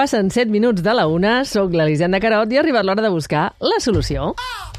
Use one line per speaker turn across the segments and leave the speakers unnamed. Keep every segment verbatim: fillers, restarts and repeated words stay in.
Passen set minuts de la una, soc l'Elisenda Carot i ha arribat l'hora de buscar la solució.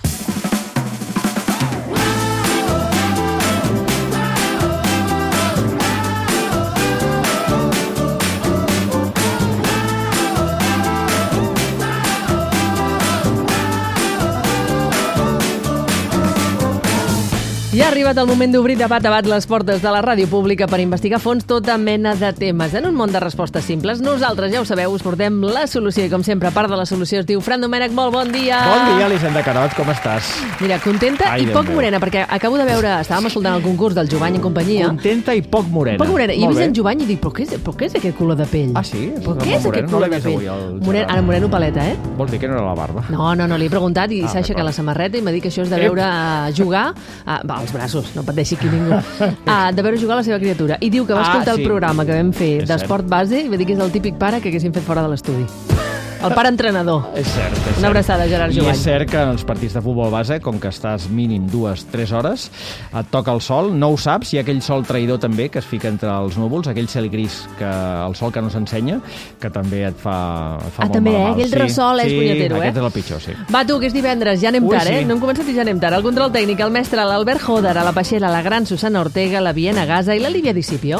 I ha arribat el moment d'obrir de bat a bat les portes de la ràdio pública per investigar a fons tota mena de temes. En un món de respostes simples, nosaltres, ja ho sabeu, us portem la solució i, com sempre, part de la solució es diu Fran Domènech. Molt bon dia!
Bon dia, Elisenda Carot, com estàs?
Mira, contenta
Ai,
i poc morena, perquè acabo de veure, estàvem escoltant el concurs del Jovany i companyia.
Contenta i poc morena.
Poc morena. I he
Molt
vist
bé.
en Jovany i dic, però què és, però què és aquest color de pell?
Ah, sí?
Però
No,
què és
moreno,
aquest
no
color
l'he
de
vist
pell?
avui, el
Moreno,
Gerard.
ara moreno paleta, eh?
Vols dir que no era la barba?
No, no, no, li he preguntat i
Ah,
s'ha aixecat
d'acord.
la samarreta i m'ha dit que això és de veure uh, jugar... Uh, va, els braços, no pateixi aquí ningú. Uh, de veure jugar la seva criatura. I diu que va
Ah,
escoltar
sí.
el programa que vam fer
És
d'esport base i va dir que és el típic pare que haguessin fet fora de l'estudi. El pare entrenador.
És cert, és cert.
Una abraçada, Gerard
I
Jovany.
és cert que en els partits de futbol base, com que estàs mínim dues, tres hores, et toca el sol, no ho saps, hi ha aquell sol traïdor també que es fica entre els núvols, aquell cel gris, que el sol que no s'ensenya, que també et fa, et fa
Ah,
molt
també,
mal.
eh? Aquell ressol és
sí,
punyetero, eh?
aquest és el pitjor, sí.
Va, tu, que és divendres, ja anem
Ui,
tard, eh?
sí.
No hem començat i ja anem tard. El control tècnic, el mestre, l'Albert Joder, a la Peixera, la gran Susana Ortega, la Viena Gaza i la Lívia Discipio.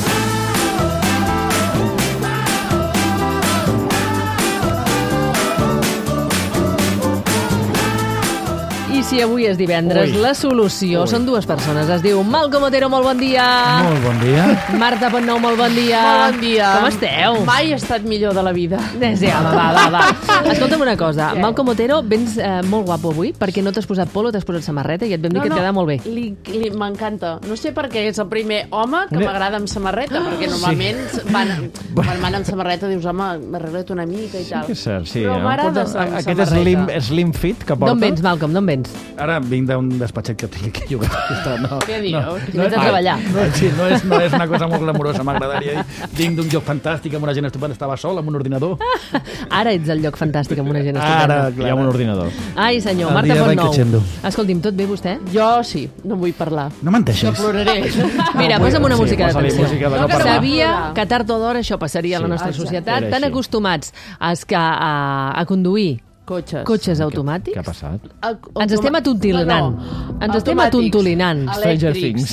I si avui és divendres,
Ui.
la solució
Ui.
són dues persones. Es diu Malcom Otero, molt bon dia.
Molt bon dia.
Marta Pontnou, molt bon dia.
Molt bon dia.
Com esteu?
Mai he estat millor de la vida.
Sí, home, va, va, va. Escolta'm una cosa, Malcom Otero, vens eh, molt guapo avui, perquè no t'has posat polo, t'has posat samarreta i et vam dir que et quedava molt bé.
Li, li, m'encanta. No sé per què és el primer home que
Una-
m'agrada amb samarreta, perquè normalment van, quan van amb samarreta dius, home, m'arregla't una mica i tal.
Que és cert, sí.
Però
no?
m'agrada
Pots-
amb
Aquest
samarreta.
slim, slim fit que portes.
D'on vens, Malcom, d'on vens?
Ara vinc d'un despatxet que tinc que jugar. No,
Què dius?
No,
I vens a treballar.
no, sí, no, és, no és una cosa molt glamurosa, m'agradaria dir. Vinc d'un lloc fantàstic, amb una gent estupenda, estava sol, amb un ordinador.
Ara ets el lloc fantàstic amb una gent estupenda.
Ara,
Hi ha un ordinador.
Ai, senyor,
El
Marta
dia va
Pontnou.
crescendo.
Escolti'm, tot bé, vostè?
Jo sí, no vull parlar.
No menteixis.
Jo ploraré.
Mira, posa'm una
sí,
música
posa-li
d'atenció.
música de
no parlar.
Sabia que tard o d'hora això passaria a la
Sí,
nostra
exacte.
societat,
Era
tan
així.
acostumats a, es- que, a, a conduir
Cotxes.
cotxes automàtics.
Què ha passat?
Au-
Ens estem atontolinant.
No, no.
Ens estem
Automàtics,
atontolinant.
Stranger
elèctrics.
Things.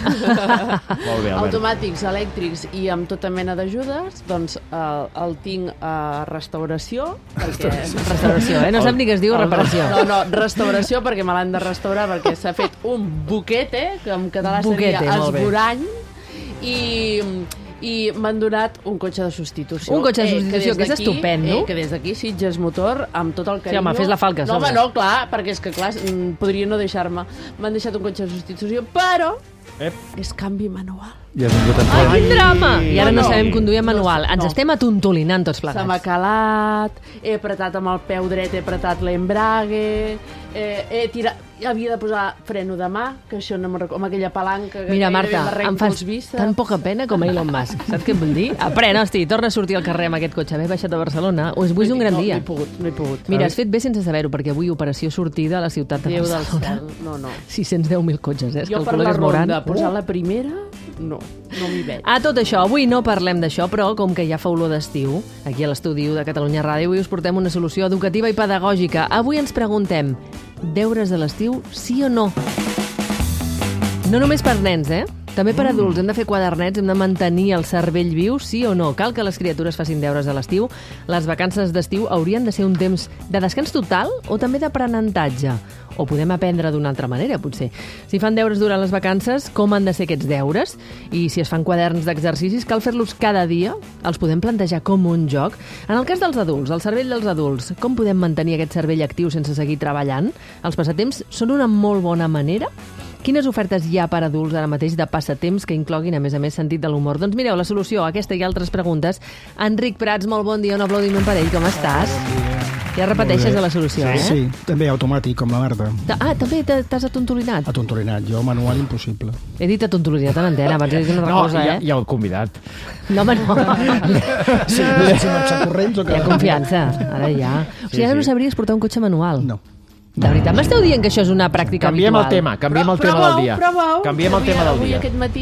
Molt bé, Albert.
Automàtics, elèctrics i amb tota mena d'ajudes, doncs el, el tinc a restauració, perquè...
Restauració, eh? No sap ni què es diu reparació.
No, no, restauració, perquè me l'han de restaurar, perquè s'ha fet un boquete, que en català
Boquete,
seria
molt bé.
esborany, i, i m'han donat un cotxe de substitució.
Un cotxe de substitució, que
des
és
d'aquí-
estupendo.
Eh, que des d'aquí Sitges Motor, amb tot el
Sí,
carinyo...
home, fes la falca a
No, home,
sobre.
no, clar, perquè és que, clar, mm, podria no deixar-me. M'han deixat un cotxe de substitució, però
Ep.
és canvi manual.
I has vingut amb
Ai,
tot.
quin drama! I ara no
No, no.
sabem conduir en manual. Ens
No.
estem atontolinant tots
Se m'ha
plegats.
calat, he apretat amb el peu dret, he apretat l'embrague, eh, he tirat... Havia de posar freno de mà, que això no me'n recordo, amb aquella palanca que
Mira,
gairebé
Marta,
m'arrenco
em fas
els bíceps.
tan poca pena com a Elon Musk. Saps què et vull dir? Aprèn, hosti, torna a sortir al carrer amb aquest cotxe. Haver baixat a Barcelona. Us vull un gran
no,
dia.
No he pogut, no he pogut.
Mira, has fet bé sense saber-ho, perquè avui operació sortida a la ciutat de
Déu del
Barcelona.
cel, no, no.
sis cents deu mil cotxes, eh? Es
Jo per
calcula
la
que es mouran.
ronda, posar
Uh.
la primera, no, no m'hi veig.
A tot això, avui no parlem d'això, però com que ja fa olor d'estiu, aquí a l'estudi de Catalunya Ràdio, avui us portem una solució educativa i pedagògica. Avui ens preguntem, deures de l'estiu, sí o no? No només per nens, eh? També per adults. Hem de fer quadernets, hem de mantenir el cervell viu, sí o no? Cal que les criatures facin deures a l'estiu? Les vacances d'estiu haurien de ser un temps de descans total o també d'aprenentatge? O podem aprendre d'una altra manera, potser. Si fan deures durant les vacances, com han de ser aquests deures? I si es fan quaderns d'exercicis, cal fer-los cada dia? Els podem plantejar com un joc? En el cas dels adults, el cervell dels adults, com podem mantenir aquest cervell actiu sense seguir treballant? Els passatemps són una molt bona manera? Quines ofertes hi ha per adults ara mateix de passatemps que incloguin, a més a més, sentit de l'humor? Doncs mireu, la solució a aquesta i altres preguntes. Enric Prats, molt bon dia, un aplaudiment per ell, com estàs? Ja repeteixes a la solució, eh?
Sí, també automàtic, com la Marta.
Ta- Ah, també t'ha- t'has atontolinat?
Atontolinat, jo manual impossible.
He dit atontolinat en antena, abans he dit una altra
No,
cosa,
i,
eh?
i el convidat.
No, home, no.
Sí, si me'n sap corrents o que...
Hi ha confiança, ara ja. O sigui, ara no sabries portar un cotxe manual.
No.
De veritat, m'esteu dient que això és una pràctica
Canviem
habitual?
el tema, canviem el tema
Proveu,
del dia.
Proveu,
Canviem el
Avui-
tema del
avui
dia.
aquest matí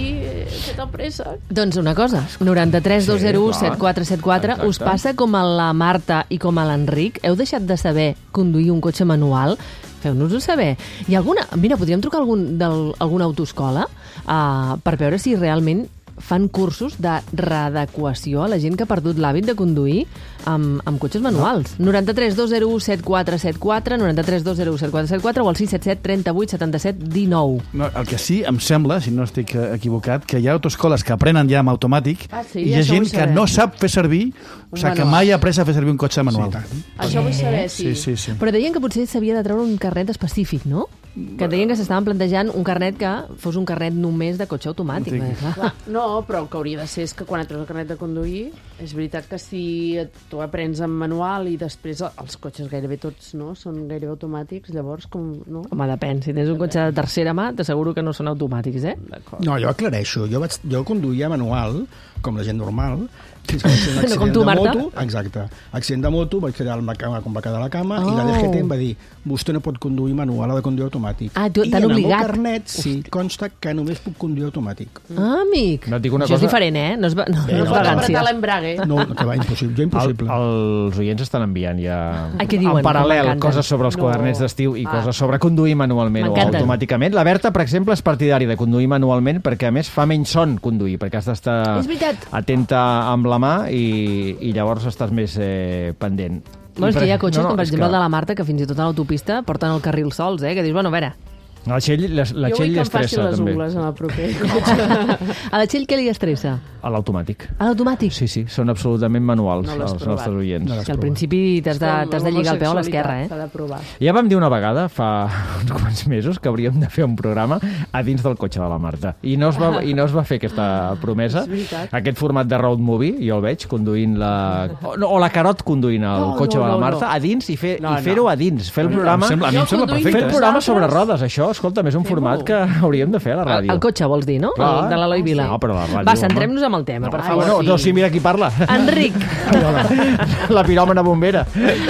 fet el préssec.
Doncs una cosa, noranta-tres dos zero u set quatre set quatre,
Exacte.
us passa com a la Marta i com a l'Enric? Heu deixat de saber conduir un cotxe manual? Feu-nos-ho saber. Hi ha alguna... Mira, podríem trucar a algun, del, alguna autoescola uh, per veure si realment fan cursos de readequació a la gent que ha perdut l'hàbit de conduir amb, amb cotxes manuals. No. noranta-tres dos zero u set quatre set quatre, noranta-tres dos zero u set quatre set quatre o el sis set set trenta vuit setanta set dinou.
No, el que sí, em sembla, si no estic equivocat, que hi ha autoescoles que aprenen ja amb automàtic
Ah, sí?
i hi ha
Això ho
gent
vull
que
saber.
no sap fer servir, o sigui, que
manual.
mai ha après a fer servir un cotxe manual.
Sí,
Això vull saber, sí.
Sí, sí, sí.
Però deien que potser s'havia de treure un carnet específic, no? Que deien que s'estaven plantejant un carnet que fos un carnet només de cotxe automàtic.
Sí.
Perquè, clar,
Clar, no, però el que hauria de ser és que quan et treus el carnet de conduir, és veritat que si tu aprens en manual i després els cotxes gairebé tots no són gairebé automàtics, llavors com... No?
home, depèn. Si tens un cotxe de tercera mà, t'asseguro que no són automàtics, eh?
D'acord.
No, jo aclareixo. Jo, vaig, jo conduïa manual, com la gent normal, fins que vaig fer un
No
accident
com tu,
de
Marta.
moto. Exacte. Accident de moto, vaig quedar al cama, com va quedar a la cama,
Oh.
i la D G T em va dir, vostè no pot conduir manual, ha de conduir automàtic.
Ah, tu-
I
t'han
en el meu
obligat.
carnet, sí, consta que només puc conduir automàtic.
Ah, amic.
No et dic una
Això és
cosa-
diferent, eh? No és, va- no,
Bé,
no,
No
és
no,
pot
vagància.
apretar l'embrague.
No, que va, impossible. Jo
El,
impossible.
els oients estan enviant ja
Ai, què diuen?
en paral·lel
Que m'encanten.
coses sobre els
No.
quadernets d'estiu i
Ah.
coses sobre conduir manualment o
M'encanten.
automàticament. La Berta, per exemple, és partidària de conduir manualment perquè, a més, fa menys son conduir, perquè has d'estar
És veritat.
atenta amb la mà i, i llavors estàs més eh, pendent.
Bueno, és
I
que hi ha cotxes,
no, no,
com per
és
exemple
que
el de la Marta, que fins i tot a l'autopista porten el carril sols, eh? Que dius, bueno, a veure,
La Txell, la, la
Jo
Txell
vull que em facin
estressa,
les
també.
ungles en el proper cotxe.
a la Txell què li estressa?
A l'automàtic.
A l'automàtic?
Sí, sí, són absolutament manuals
No l'has
els
provat.
nostres oients.
No l'has
Que al
provat.
principi t'has de, t'has de lligar el peu a l'esquerra, eh?
S'ha de provar.
Ja vam dir una vegada, fa uns quants mesos, que hauríem de fer un programa a dins del cotxe de la Marta. I no es va, i no es va fer aquesta promesa.
És veritat.
Aquest format de road movie, jo el veig, conduint la... O, no, o la Carot conduint el
No,
cotxe
no,
de la
no,
Marta
no.
a dins i fer-
No,
i fer-ho
no.
a dins. Fer el
Em
programa...
sembla, a mi em
Jo
sembla
conduint
perfecte.
Fer el
eh?
programa
Vosaltres?
sobre rodes, això, escolta, és un format que hauríem de fer a la
El,
ràdio.
el cotxe, vols dir, no?
Clar.
El de l'Eloi Vila.
No, però la ràdio,
Va,
home.
centrem-nos amb el tema, per
Ah,
favor.
bueno, no, sí, mira qui parla.
Enric,
La piròmana bombera.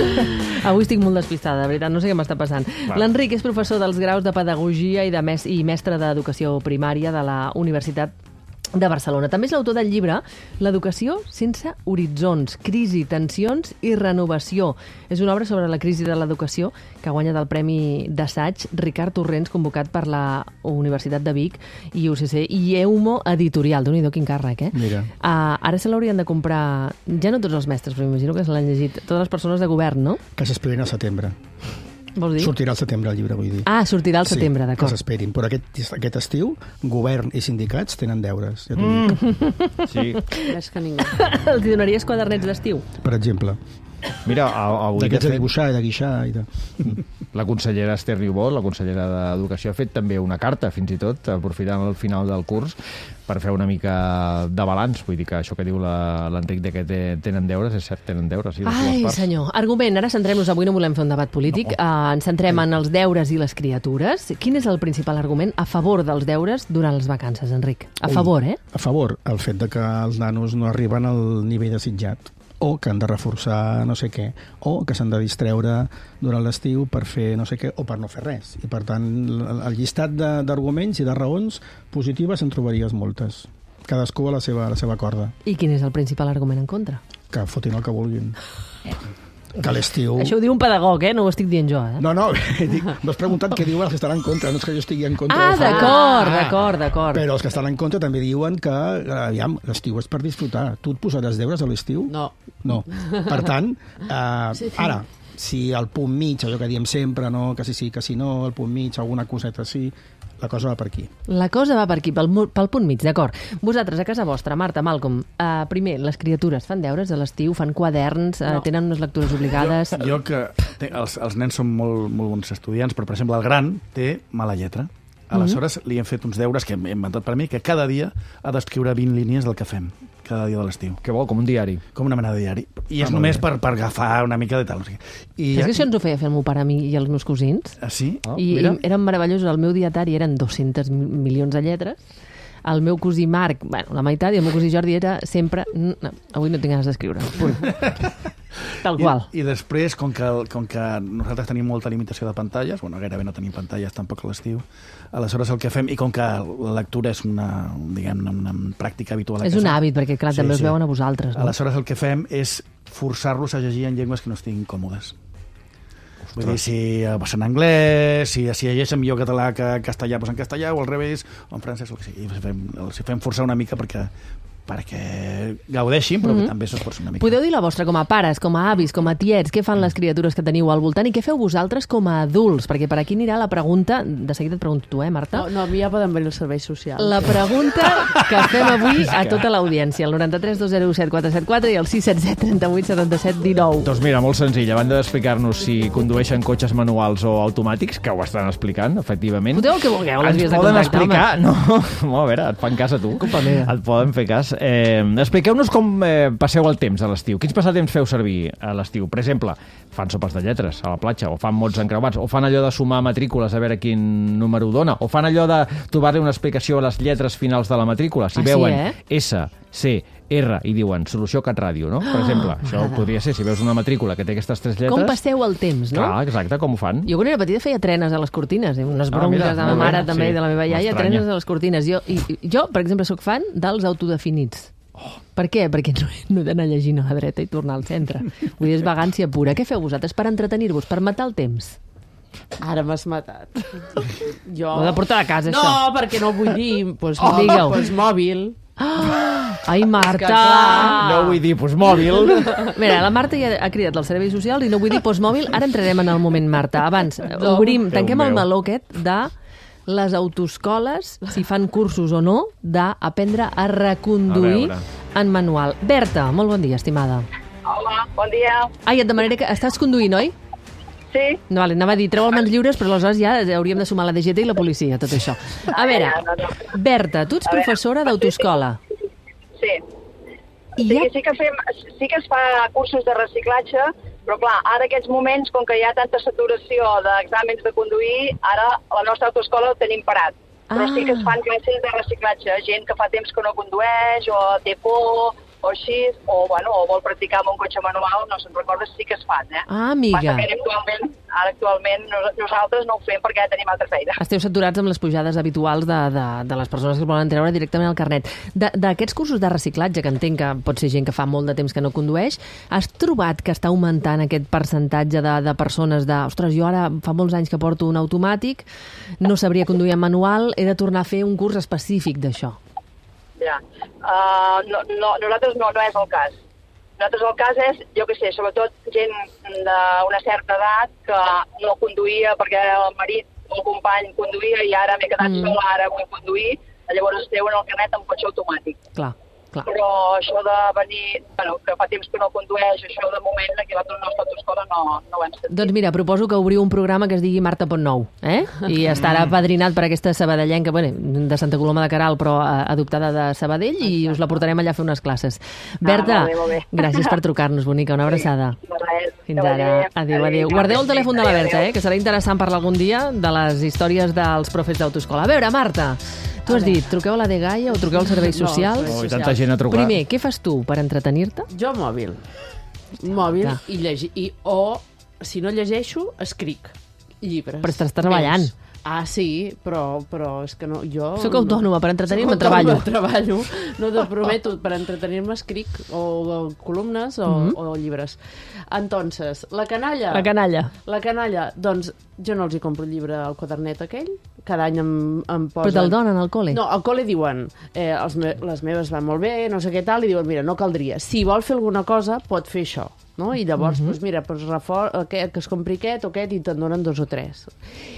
avui estic molt despistada, de veritat, no sé què m'està passant.
Clar.
L'Enric és professor dels graus de Pedagogia i, de mes i mestre d'Educació Primària de la Universitat de Barcelona. També és l'autor del llibre L'educació sense horitzons, crisi, tensions i renovació. És una obra sobre la crisi de l'educació que ha guanyat el Premi d'Assaig Ricard Torrents, convocat per la Universitat de Vic i U C C i Eumo Editorial. Déu-n'hi-do, quin càrrec, eh?
Mira.
Uh, ara se l'haurien de comprar, ja no tots els mestres, però m'imagino que se l'han llegit, totes les persones de govern, no?
Que s'esperin al setembre.
Vols dir?
Sortirà al setembre el llibre, vull dir.
Ah, sortirà al setembre,
sí, que
d'acord.
s'esperin. Però aquest, aquest estiu, govern i sindicats tenen deures, ja t'ho dic.
Sí.
Més que ningú.
Els hi donaries quadernets d'estiu?
Per exemple,
Mira, a- avui de
d'aquests de
fet,
dibuixar i de guixar i de...
la consellera Esther Niubó, la consellera d'Educació, ha fet també una carta, fins i tot, aprofitant el final del curs, per fer una mica de balanç. Vull dir que això que diu la- l'Enric de que té, tenen deures, és cert, tenen deures. Sí, de totes
Ai,
les parts.
senyor. Argument, ara centrem-nos, avui no volem fer un debat polític, no. uh, ens centrem en els deures i les criatures. Quin és el principal argument a favor dels deures durant les vacances, Enric? A
Ui.
favor, eh?
A favor, el fet de que els nanos no arriben al nivell desitjat, o que han de reforçar no sé què, o que s'han de distreure durant l'estiu per fer no sé què, o per no fer res. I per tant, el, el llistat de- d'arguments i de raons positives en trobaries moltes. Cadascú a la seva, a la seva corda.
I quin és el principal argument en contra?
Que fotin el que vulguin. Que a l'estiu...
Això ho diu un pedagog, eh? No ho estic dient jo, eh?
No, no, dic, m'has preguntat què diuen els que estan en contra, no és que jo estigui en contra.
Ah,
del favor.
d'acord, d'acord, d'acord.
Però els que estan en contra també diuen que, aviam, l'estiu és per disfrutar. Tu et posaràs deures a l'estiu?
No.
No. Per tant, eh, ara, si al punt mig, allò que diem sempre, no, que sí, sí, que si no, al punt mig, alguna coseta sí, la cosa va per aquí.
La cosa va per aquí, pel, mu- pel punt mig, d'acord. Vosaltres, a casa vostra, Marta, Malcolm, uh, primer, les criatures fan deures a l'estiu, fan quaderns, uh,
No.
tenen unes lectures obligades...
Jo, jo que té, els, els nens són molt, molt bons estudiants, però, per exemple, el gran té mala lletra. Aleshores, li hem fet uns deures que hem inventat per mi, que cada dia ha d'escriure vint línies del que fem, cada dia de l'estiu.
Que bo, com un diari.
Com una mena de diari. I és
Ah, molt
només
bé.
per, per agafar una mica de tal. No sé què. I,
Saps que això ens ho feia fer el meu pare a mi i els meus cosins?
Ah, sí?
Ah,
I,
mira.
I eren meravellosos. El meu dietari eren dos-cents mi- milions de lletres. El meu cosí Marc, bueno, la meitat, i el meu cosí Jordi era sempre... "Mm, No, avui no tinc ganes d'escriure. Punt. Tal qual.
I, i després, com que, com que nosaltres tenim molta limitació de pantalles, bueno, gairebé no tenim pantalles tampoc a l'estiu, aleshores el que fem, i com que la lectura és una, diguem, una, una pràctica habitual a
És
casa,
un hàbit, perquè clar,
Sí,
també us
sí.
veuen a vosaltres. No?
aleshores el que fem és forçar-los a llegir en llengües que no estiguin còmodes. Vull dir, si vas en anglès, si, si llegeixen millor català que castellà, doncs en castellà, o al revés, o en francès, o el que sigui. Els fem, els fem forçar una mica perquè perquè gaudeixin, però mm -hmm. que també s'esforcen una mica.
Podeu dir la vostra com a pares, com a avis, com a tiets, què fan les criatures que teniu al voltant i què feu vosaltres com a adults? Perquè per aquí anirà la pregunta, de seguida et pregunto tu, eh, Marta?
No, no, a mi ja poden venir els serveis socials.
La pregunta que fem avui a tota l'audiència, el noranta-tres dos zero set quatre set quatre i el sis set set trenta vuit setanta set dinou.
Doncs mira, molt senzill. A banda d'explicar-nos si condueixen cotxes manuals o automàtics, que ho estan explicant, efectivament.
Foteu el que vulgueu, les
ens
vies de
poden
contacte,
explicar... No, no, a veure, et fan cas a tu.
Culpa meva.
Et poden fer cas. Eh, expliqueu-nos com eh, passeu el temps a l'estiu. Quins passatemps feu servir a l'estiu? Per exemple, fan sopes de lletres a la platja, o fan mots encreuats, o fan allò de sumar matrícules a veure quin número dona, o fan allò de trobar-li una explicació a les lletres finals de la matrícula. Si
ah,
veuen
sí, eh?
S, C, R i diuen solució CatRàdio, no? Per exemple, oh, això podria ser, si veus una matrícula que té aquestes tres lletres...
Com passeu el temps, no?
Clar, exacte, com ho fan?
Jo quan era petita feia trenes a les cortines, eh? unes bronques
mira,
de la
molt bé,
mare també
sí,
i de la meva iaia,
m'estranya.
trenes a les cortines. Jo, i, i, jo, per exemple, sóc fan dels autodefinits. Oh. Per què? Perquè no, no he d'anar llegint a la dreta i tornar al centre. Vull dir, és vagància pura. Què feu vosaltres per entretenir-vos, per matar el temps?
Ara m'has matat. Jo...
Ho he de portar a casa,
no,
això.
No, perquè no vull dir... Pues,
Oh, digueu.
Pues mòbil.
Ah! Ai, Marta!
clar.
No vull dir postmòbil.
Mira, la Marta ja ha cridat els serveis socials i no vull dir postmòbil. Ara entrarem en el moment, Marta. Abans,
No.
obrim, tanquem
Déu
el
meu.
meló aquest de les autoescoles, si fan cursos o no, d'aprendre a reconduir
A veure.
en manual. Berta, molt bon dia, estimada.
Hola, bon dia.
Ai, et demanaré que... Estàs conduint, oi?
Sí?
No, vale, anava a dir, treu les mans lliures, però aleshores ja hauríem de sumar la D G T i la policia, tot això. A veure,
no, no.
Berta, tu ets
A veure,
professora d'autoescola.
Sí.
I
Sí,
ja...
sí que fem, sí que es fa cursos de reciclatge, però clar, ara aquests moments, com que hi ha tanta saturació d'exàmens de conduir, ara la nostra autoescola ho tenim parat. Però
Ah.
sí que es fan classes de reciclatge, gent que fa temps que no condueix, o té por, o així, o, bueno, o vol practicar amb un cotxe manual, no se'n recorda, sí que es fan, eh?
Ah, amiga.
Passa que ara actualment, ara actualment nos- nosaltres no ho fem perquè ja tenim altra feina.
Esteu saturats amb les pujades habituals de, de, de les persones que es volen treure directament el carnet. De- D'aquests cursos de reciclatge, que entenc que pot ser gent que fa molt de temps que no condueix, has trobat que està augmentant aquest percentatge de, de persones de, ostres, jo ara fa molts anys que porto un automàtic, no sabria conduir en manual, he de tornar a fer un curs específic d'això.
Ja. Uh, no, no, nosaltres no, no és el cas. Nosaltres el cas és, jo què sé, sobretot gent d'una certa edat que no conduïa perquè el marit o el company conduïa i ara m'he quedat
Mm.
mm. sola, ara vull conduir, llavors es treuen el carnet amb cotxe automàtic.
Clar, clar.
Però això de venir, bueno, que fa temps que no condueix, això de moment aquí a la nostra autoescola no, no ho hem sentit.
Doncs mira, proposo que obriu un programa que es digui Marta Pontnou, eh? I estarà apadrinat per aquesta sabadellenca, bueno, de Santa Coloma de Queralt, però eh, adoptada de Sabadell, i us la portarem allà a fer unes classes. Berta,
molt bé, molt bé.
gràcies per trucar-nos, bonica, una abraçada.
De res,
Fins
que
ara.
vagi bé.
Adéu, adéu. Guardeu el telèfon de la Berta, eh? Que serà interessant parlar algun dia de les històries dels profes d'autoescola. A veure, Marta, tu has dit, truqueu a la Dgaia o truqueu als serveis
No,
socials?
serveis
Oh, i tanta gent a trucar.
Primer, què fas tu per entretenir-te?
Jo mòbil. Mòbil
Clar.
i llegir. I, o, si no llegeixo, escric llibres.
Però estàs treballant.
meus. Ah, sí, però, però és que no... Jo
Soc autònoma, per entretenir-me
Soc autònoma,
treballo.
treballo. No te prometo, per entretenir-me escric o, o columnes o,
Mhm.
o llibres. Entonces, la canalla...
La canalla.
La canalla, doncs jo no els hi compro el llibre al quadernet aquell, cada any em, em posen...
Però te'l donen al col·le?
No, al col·le diuen, eh, els me les meves van molt bé, no sé què tal, i diuen, mira, no caldria. Si vol fer alguna cosa, pot fer això. No? I llavors, doncs, mira, doncs refor aquest, que es compri aquest o aquest i te'n donen dos o tres.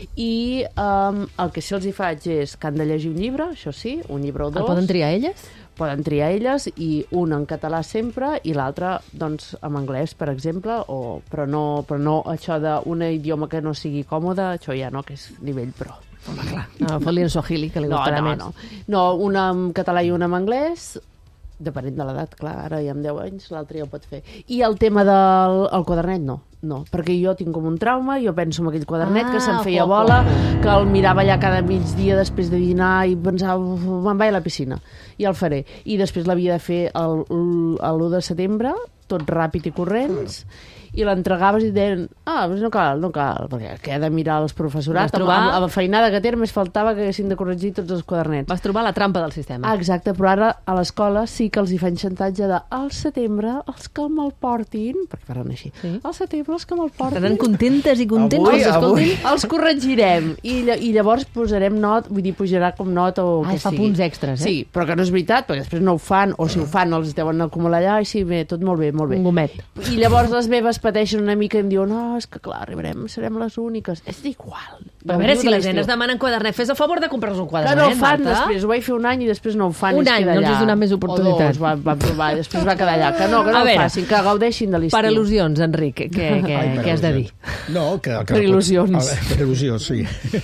I um, el que sí els hi faig és que han de llegir un llibre, això sí, un llibre o dos.
El poden triar elles?
Poden triar elles, i un en català sempre i l'altre doncs, en anglès, per exemple, o, però, no, però no això d'un idioma que no sigui còmode, això ja no, que és nivell pro.
Home, clar. No, fot-li en Swahili, que li
No,
gustarà
no,
més.
no. No, un en català i un en anglès, depenent de l'edat, clar, ara ja amb deu anys l'altre ja ho pot fer. I el tema del el quadernet, no. No, perquè jo tinc com un trauma, jo penso en aquell quadernet
Ah,
que se'm feia
ojo,
bola, que el mirava allà cada migdia després de dinar i pensava, "Uf, me'n vaig a la piscina, i el faré. I després l'havia de fer el- l'u de setembre tot ràpid i corrents, i l'entregaves i et deien, ah, doncs no cal, no cal, perquè què ha de mirar els professorats?
Vas trobar-
Amb, amb la feinada que té, només faltava que haguessin de corregir tots els quadernets.
Vas trobar la trampa del sistema.
Ah, exacte, però ara a l'escola sí que els hi fan xantatge de al setembre els que me'l portin, perquè parlen així,
Sí.
al setembre els que me'l portin,
Estaran contentes i contents.
Avui,
els escoltin.
avui.
els corregirem i, lla- i llavors posarem not, vull dir, pujarà com nota o
Ah,
que
fa
sigui.
punts extres, eh?
Sí, però que no és veritat, perquè després no ho fan, o si ho fan els deuen acumular allà, i sí, bé, tot molt bé, molt bé.
Un gomet.
I llavors les meves pateixen una mica i em diuen, no, és que clar, arribarem, serem les úniques. És igual.
Però a veure, si les nenes demanen quadernet, fes el favor de comprar-nos un
Que
quadernet,
no ho fan
Marta.
després, ho vaig fer un any i després no ho fan.
Un
i es
any,
queda
no els
allà.
has donat més oportunitat.
O dos, va, va provar, i després va quedar allà. Que no, que no
A
ho
veure,
facin, que gaudeixin de l'estiu.
Per al·lusions, Enric, què, què,
Ai, per
què has de dir?
al·lusions. No, que, que
Per
no pot-
il·lusions.
el- Per il·lusions, sí.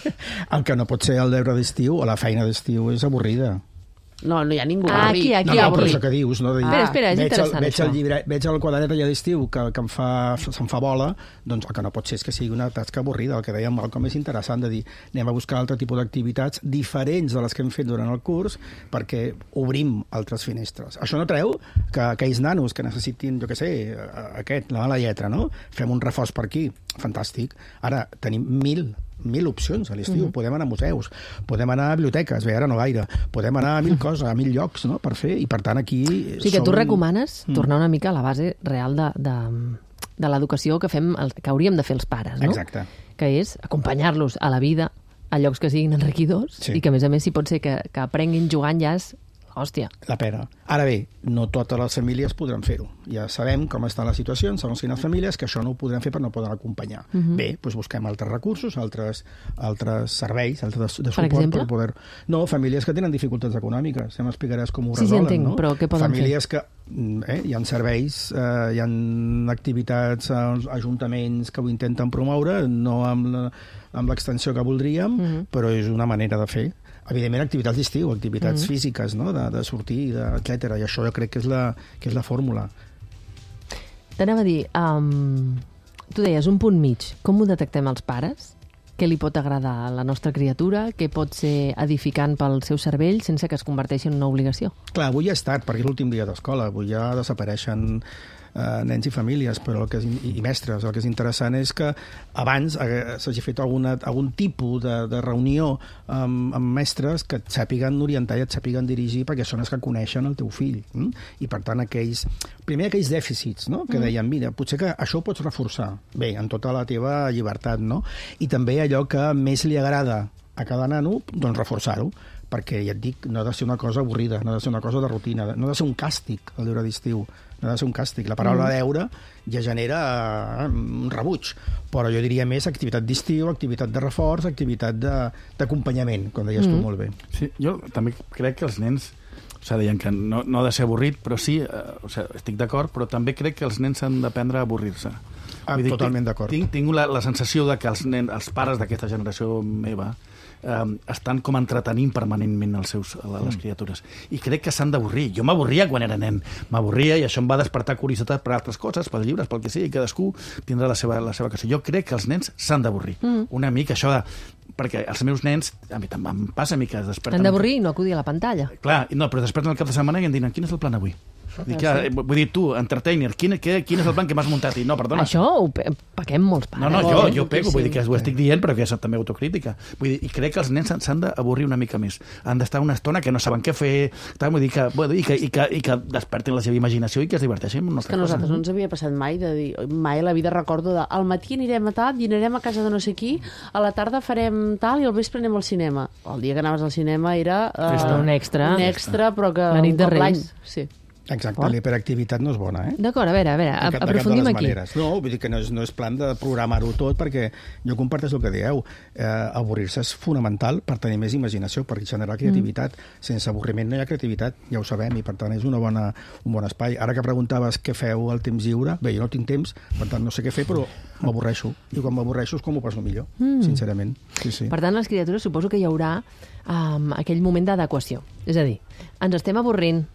El que no pot ser el deure d'estiu o la feina d'estiu és avorrida.
No, no hi ha ningú.
Ah,
avorrit.
aquí, aquí,
no, no,
aquí.
però això que dius, no? De dir,
Espera, espera, és
veig
interessant,
el, veig
això.
el llibre, veig el quadernet allà d'estiu que, que em fa, se'm fa bola, doncs el que no pot ser és que sigui una tasca avorrida. El que deia Malcolm és interessant de dir, anem a buscar altre tipus d'activitats diferents de les que hem fet durant el curs perquè obrim altres finestres. Això no treu que aquells nanos que necessitin, jo què sé, aquest, la mala lletra, no? Fem un reforç per aquí, fantàstic. Ara tenim mil mil opcions a l'estiu. Mm-hmm. Podem anar a museus, podem anar a biblioteques, bé, ara no gaire, podem anar a mil coses, a mil llocs, no?, per fer, i per tant aquí...
O sigui que tu recomanes tornar una mica a la base real de, de, de l'educació que fem, el, que hauríem de fer els pares, no?
Exacte.
Que és acompanyar-los a la vida, a llocs que siguin enriquidors,
Sí.
i que a més a més si pot ser que, que aprenguin jugant ja és hòstia.
La pena. Ara bé, no totes les famílies podran fer-ho. Ja sabem com està la situació, segons quines famílies, que això no ho podran fer per no poden acompanyar. Uh -huh. Bé, doncs busquem altres recursos, altres, altres serveis, altres de, de suport
exemple?
per poder... No, famílies que tenen dificultats econòmiques. Ja m'explicaràs com ho
Sí, sí,
resolen,
entenc,
no?
però què poden
famílies que... Eh, hi ha serveis, eh, hi ha activitats als ajuntaments que ho intenten promoure, no amb la, amb l'extensió que voldríem, uh -huh. però és una manera de fer. Evidentment, activitats d'estiu, activitats mm. físiques, no?, de, de sortir, de, etcètera. I això jo crec que és la, que és la fórmula.
T'anava a dir, um, tu deies un punt mig. Com ho detectem els pares? Què li pot agradar a la nostra criatura? Què pot ser edificant pel seu cervell sense que es converteixi en una obligació?
Clar, avui ja és tard, perquè és l'últim dia d'escola. Avui ja desapareixen eh, nens i famílies, però el que és, i, i mestres. El que és interessant és que abans eh, s'hagi fet alguna, algun tipus de, de reunió amb, amb mestres que et sàpiguen orientar i et sàpiguen dirigir, perquè són els que coneixen el teu fill. Mm? I, per tant, aquells, primer aquells dèficits, no?, que deien, mira, potser que això ho pots reforçar. Bé, en tota la teva llibertat, no? I també allò que més li agrada a cada nano, doncs reforçar-ho, perquè, ja et dic, no ha de ser una cosa avorrida, no ha de ser una cosa de rutina, no ha de ser un càstig, el deure d'estiu, no ha de ser un càstig. La paraula mm. deure ja genera eh, un rebuig, però jo diria més activitat d'estiu, activitat de reforç, activitat d'acompanyament, com deies mm. tu molt bé.
Sí, jo també crec que els nens, o sigui, deien que no, no ha de ser avorrit, però sí, eh, o sigui, estic d'acord, però també crec que els nens han d'aprendre a avorrir-se.
Ah, totalment d'acord.
Tinc, tinc la, la sensació de que els, nen, els pares d'aquesta generació meva eh, estan com entretenint permanentment els seus, a les criatures. I crec que s'han d'avorrir. Jo m'avorria quan era nen. M'avorria i això em va despertar curiositat per altres coses, pels llibres, pel que sigui, cadascú tindrà la seva, la seva cosa. Jo crec que els nens s'han d'avorrir. Mm. Una mica això de... Perquè els meus nens, a mi també em passa a mi que es desperten...
Han d'avorrir i no acudir a la pantalla.
Clar, no, però desperten el cap de setmana i em diuen, quin és el plan avui? Dic, ja, vull dir, tu, entertainer, quin, què, quin és el plan que m'has muntat? I no, perdona.
Això ho pe- pequem molts pares.
No, no, jo, jo
Sí,
pego,
sí.
vull dir que ho estic dient, però que és també autocrítica. Vull dir, i crec que els nens s'han- s'han d'avorrir una mica més. Han d'estar una estona que no saben què fer, tal, vull dir que, bueno, i, que, i, que, i que despertin la seva imaginació i que es diverteixin amb una
És que
altra
a
cosa.
nosaltres no ens havia passat mai de dir, mai a la vida recordo de al matí anirem a tal, dinarem a casa de no sé qui, a la tarda farem tal i al vespre anem al cinema. El dia que anaves al cinema era eh,
Festa, un extra.
un extra, però que
La nit
un
de
cop
Reis.
l'any. Sí.
Exacte,
Fort.
l'hiperactivitat no és bona, eh?
D'acord, a veure, a veure,
De cap- de cap de
aprofundim
les
aquí.
maneres. No, vull dir que no és, no és plan de programar-ho tot, perquè jo comparteixo el que dieu. Eh, avorrir-se és fonamental per tenir més imaginació, per generar creativitat. Mm. Sense avorriment no hi ha creativitat, ja ho sabem, i per tant és una bona, un bon espai. Ara que preguntaves què feu al temps lliure, bé, jo no tinc temps, per tant no sé què fer, però m'avorreixo. I quan m'avorreixo és com m'ho passo millor, mm. sincerament. Sí, sí.
Per tant, les criatures suposo que hi haurà um, aquell moment d'adequació. És a dir, ens estem avorrint,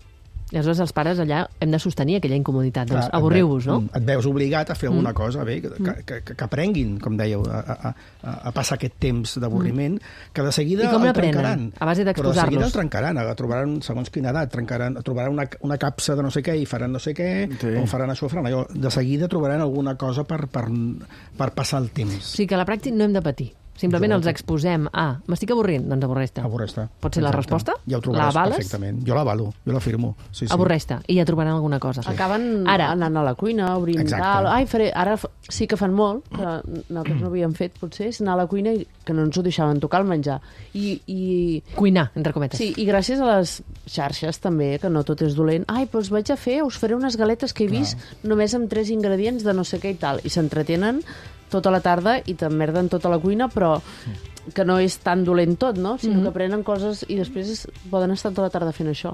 I aleshores els pares allà hem de sostenir aquella incomoditat. Doncs
Clar,
avorriu-vos, no?
Et veus obligat a fer alguna mm. cosa, bé, que, que, que, que aprenguin, com dèieu, a, a, a, a passar aquest temps d'avorriment, mm. que de seguida
I com
el trencaran.
A base
Però de seguida el
d'exposar-los.
trencaran, trobaran, segons quina edat, trencaran, trobaran una, una capsa de no sé què i faran no sé què,
Sí.
o faran això, faran allò. De seguida trobaran alguna cosa per, per, per passar el
O
temps.
sigui que a la pràctica no hem de patir. Simplement els exposem a... M'estic avorrint? Doncs avorreix-te.
Avorreix-te.
Pot ser la resposta?
Ja ho trobaràs
L'avales?
perfectament. Jo l'avalo, jo l'afirmo. Sí, sí.
Avorreix-te. I ja trobaran alguna cosa.
Acaben
Ara.
anant a la cuina, obrint
Exacte.
tal... Ai, faré... Ara f- sí que fan molt, que nosaltres no havíem fet, potser, és anar a la cuina i que no ens ho deixaven tocar el menjar. I, i...
Cuinar, entre cometes.
Sí, i gràcies a les xarxes també, que no tot és dolent. Ai, doncs vaig a fer, us faré unes galetes que he vist només amb tres ingredients de no sé què i tal. I s'entretenen tota la tarda i t'emmerden tota la cuina, però que no és tan dolent tot, no? Sinó
Mhm.
que aprenen coses i després poden estar tota la tarda fent això.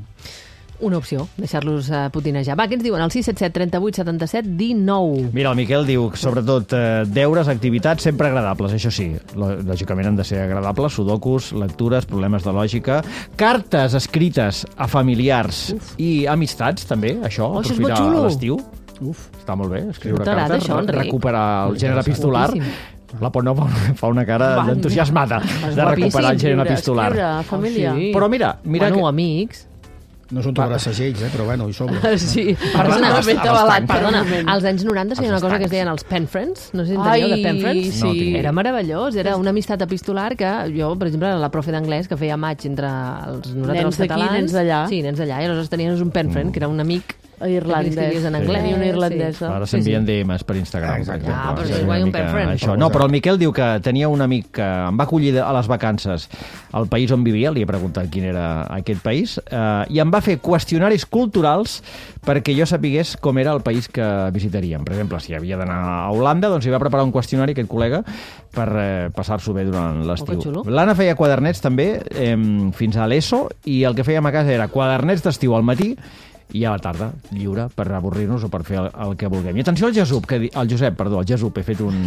Una opció, deixar-los uh, potinejar. Va, què ens diuen? El sis set set, trenta-vuit, setanta-set, dinou.
Mira, el Miquel diu, sobretot, eh, deures, activitats sempre agradables, això sí. Lo- Lògicament han de ser agradables, sudokus, lectures, problemes de lògica, cartes escrites a familiars Uf. i amistats, també, això,
Oh, això és molt
aprofitar
xulo.
l'estiu. Uf, està molt bé, escriure
T'agrada
cartes,
això,
re-
Enric?
recuperar el gènere epistolar.
Guapíssim.
La Ponó fa una- fa una cara
Va,
d'entusiasmada
és
de recuperar el gènere
Escriure,
epistolar.
escriure, família.
Oh, sí.
Però mira, mira
Bueno,
que...
amics...
No és un trobaràs segells, eh? Però bueno, hi som.
Sí,
Perdona,
és una avalat,
Perdona,
per un moment.
als anys noranta feia una cosa que es deien els pen friends. No sé si en teníeu de pen friends.
No, tinc.
Era meravellós, era una amistat epistolar que jo, per exemple, era la profe d'anglès que feia maig entre els nosaltres
Nens
els
d'aquí,
catalans.
nens d'allà.
Sí, nens d'allà. I aleshores tenies un pen friend, que era un amic
irlandès.
que li escrivies en anglès.
Tenia una irlandesa.
Sí.
Ara
Sí,
s'envien
sí.
D Ms per Instagram.
Exacte.
per exemple.
Ah, però
És
és igual
una
un
mica
pen friend.
Això. No, però el Miquel diu que tenia un amic que em va acollir a les vacances al país on vivia, li he preguntat quin era aquest país, eh, i em va fer qüestionaris culturals perquè jo sapigués com era el país que visitaríem. Per exemple, si havia d'anar a Holanda, doncs hi va preparar un qüestionari aquest col·lega per eh, passar-s'ho bé durant l'estiu.
Oh, que xulo.
L'Anna feia quadernets també eh, fins a l'ESO, i el que fèiem a casa era quadernets d'estiu al matí i a la tarda, lliure, per avorrir-nos o per fer el, el que vulguem. I atenció al Jesús, que, di- al Josep, perdó, al Jesús, he fet un...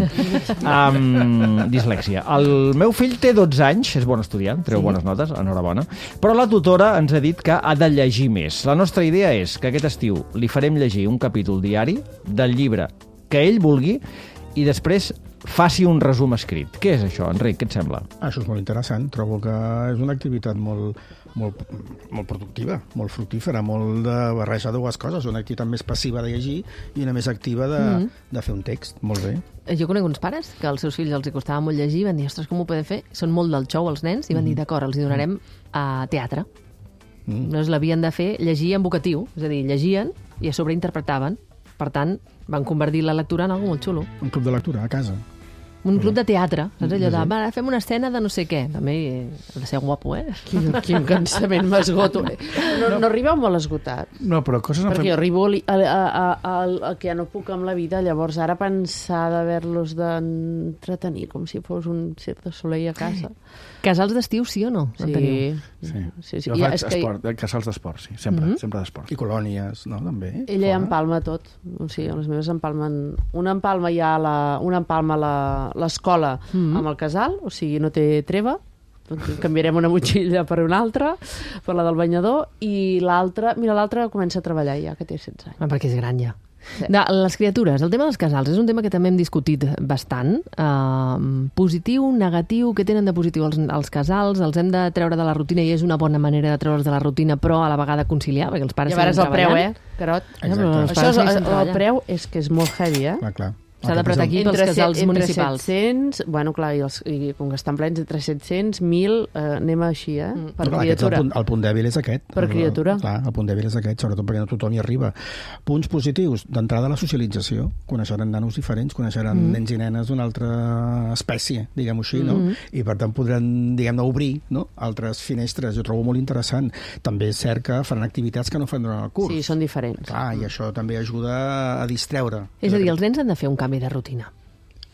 um, dislèxia. El meu fill té dotze anys, és bon estudiant, treu bones notes, enhorabona, però la tutora ens ha dit que ha de llegir més. La nostra idea és que aquest estiu li farem llegir un capítol diari del llibre que ell vulgui i després faci un resum escrit. Què és això, Enric? Què et sembla?
Això és molt interessant. Trobo que és una activitat molt, molt, molt productiva, molt fructífera, molt de barrejar dues coses. Una activitat més passiva de llegir i una més activa de, mm. de fer un text. Molt bé.
Jo conec uns pares que als seus fills els hi costava molt llegir i van dir, ostres, com ho podem fer? Són molt del xou, els nens, i van dir, d'acord, els hi donarem a teatre.
Mm.
Llavors l'havien de fer llegir en vocatiu, és a dir, llegien i a sobre interpretaven. Per tant, van convertir la lectura en algo molt xulo.
Un club de lectura a casa.
Un club de teatre, saps allò de, va, fem una escena de no sé què. També ha de ser guapo, eh?
Quin, quin cansament, m'esgoto. No, no arribeu molt esgotat.
No, però coses no
Perquè
fem...
jo arribo a, a, a, a, a que ja no puc amb la vida, llavors ara pensar d'haver-los d'entretenir com si fos un Cirque du Soleil a casa.
Casals d'estiu, sí o no? En teniu?
Sí.
Sí,
Sí, sí.
Jo
I
faig
és que
esport, que... casals d'esport, sí, sempre, mm -hmm. sempre d'esport.
I colònies, no? També.
ella ja empalma tot. O sigui, les meves empalmen... Una empalma ja a la... Una empalma a la- l'escola mm -hmm. amb el casal, o sigui, no té treva, canviarem una motxilla per una altra, per la del banyador, i l'altra... Mira, l'altra comença a treballar ja, que té setze anys.
Ah, perquè és gran ja. De les criatures, el tema dels casals és un tema que també hem discutit bastant. Uh, positiu, negatiu, què tenen de positiu els, els casals? Els hem de treure de la rutina i és una bona manera de treure'ls de la rutina, però a la vegada conciliar, perquè els pares
Ja veuràs el preu,
treballant.
eh, Carot?
Exacte.
Els
Això
pares
és,
segueixen
el, el
treballant.
preu és que és molt heavy, eh?
Clar, clar.
S'ha d'apretar aquí pels casals
entre
municipals.
set-cents, bueno, clar, i, els, i com que estan plens, entre set-cents, mil, eh, anem així, eh?
Mm.
Per
Clar, aquest és
criatura.
el, punt, el punt dèbil és aquest.
Per
El-
criatura.
Clar, el punt dèbil és aquest, sobretot perquè no tothom hi arriba. Punts positius, d'entrada la socialització. Coneixeran nanos diferents, coneixeran mm. nens i nenes d'una altra espècie, diguem-ho així, no?
Mm.
I per tant podran, diguem-ne, obrir, no?, altres finestres. Jo trobo molt interessant. També és cert que faran activitats que no fan durant el curs.
Sí, són diferents.
Clar, i això també ajuda a distreure.
És a dir, els nens han de fer un canvi de rutina.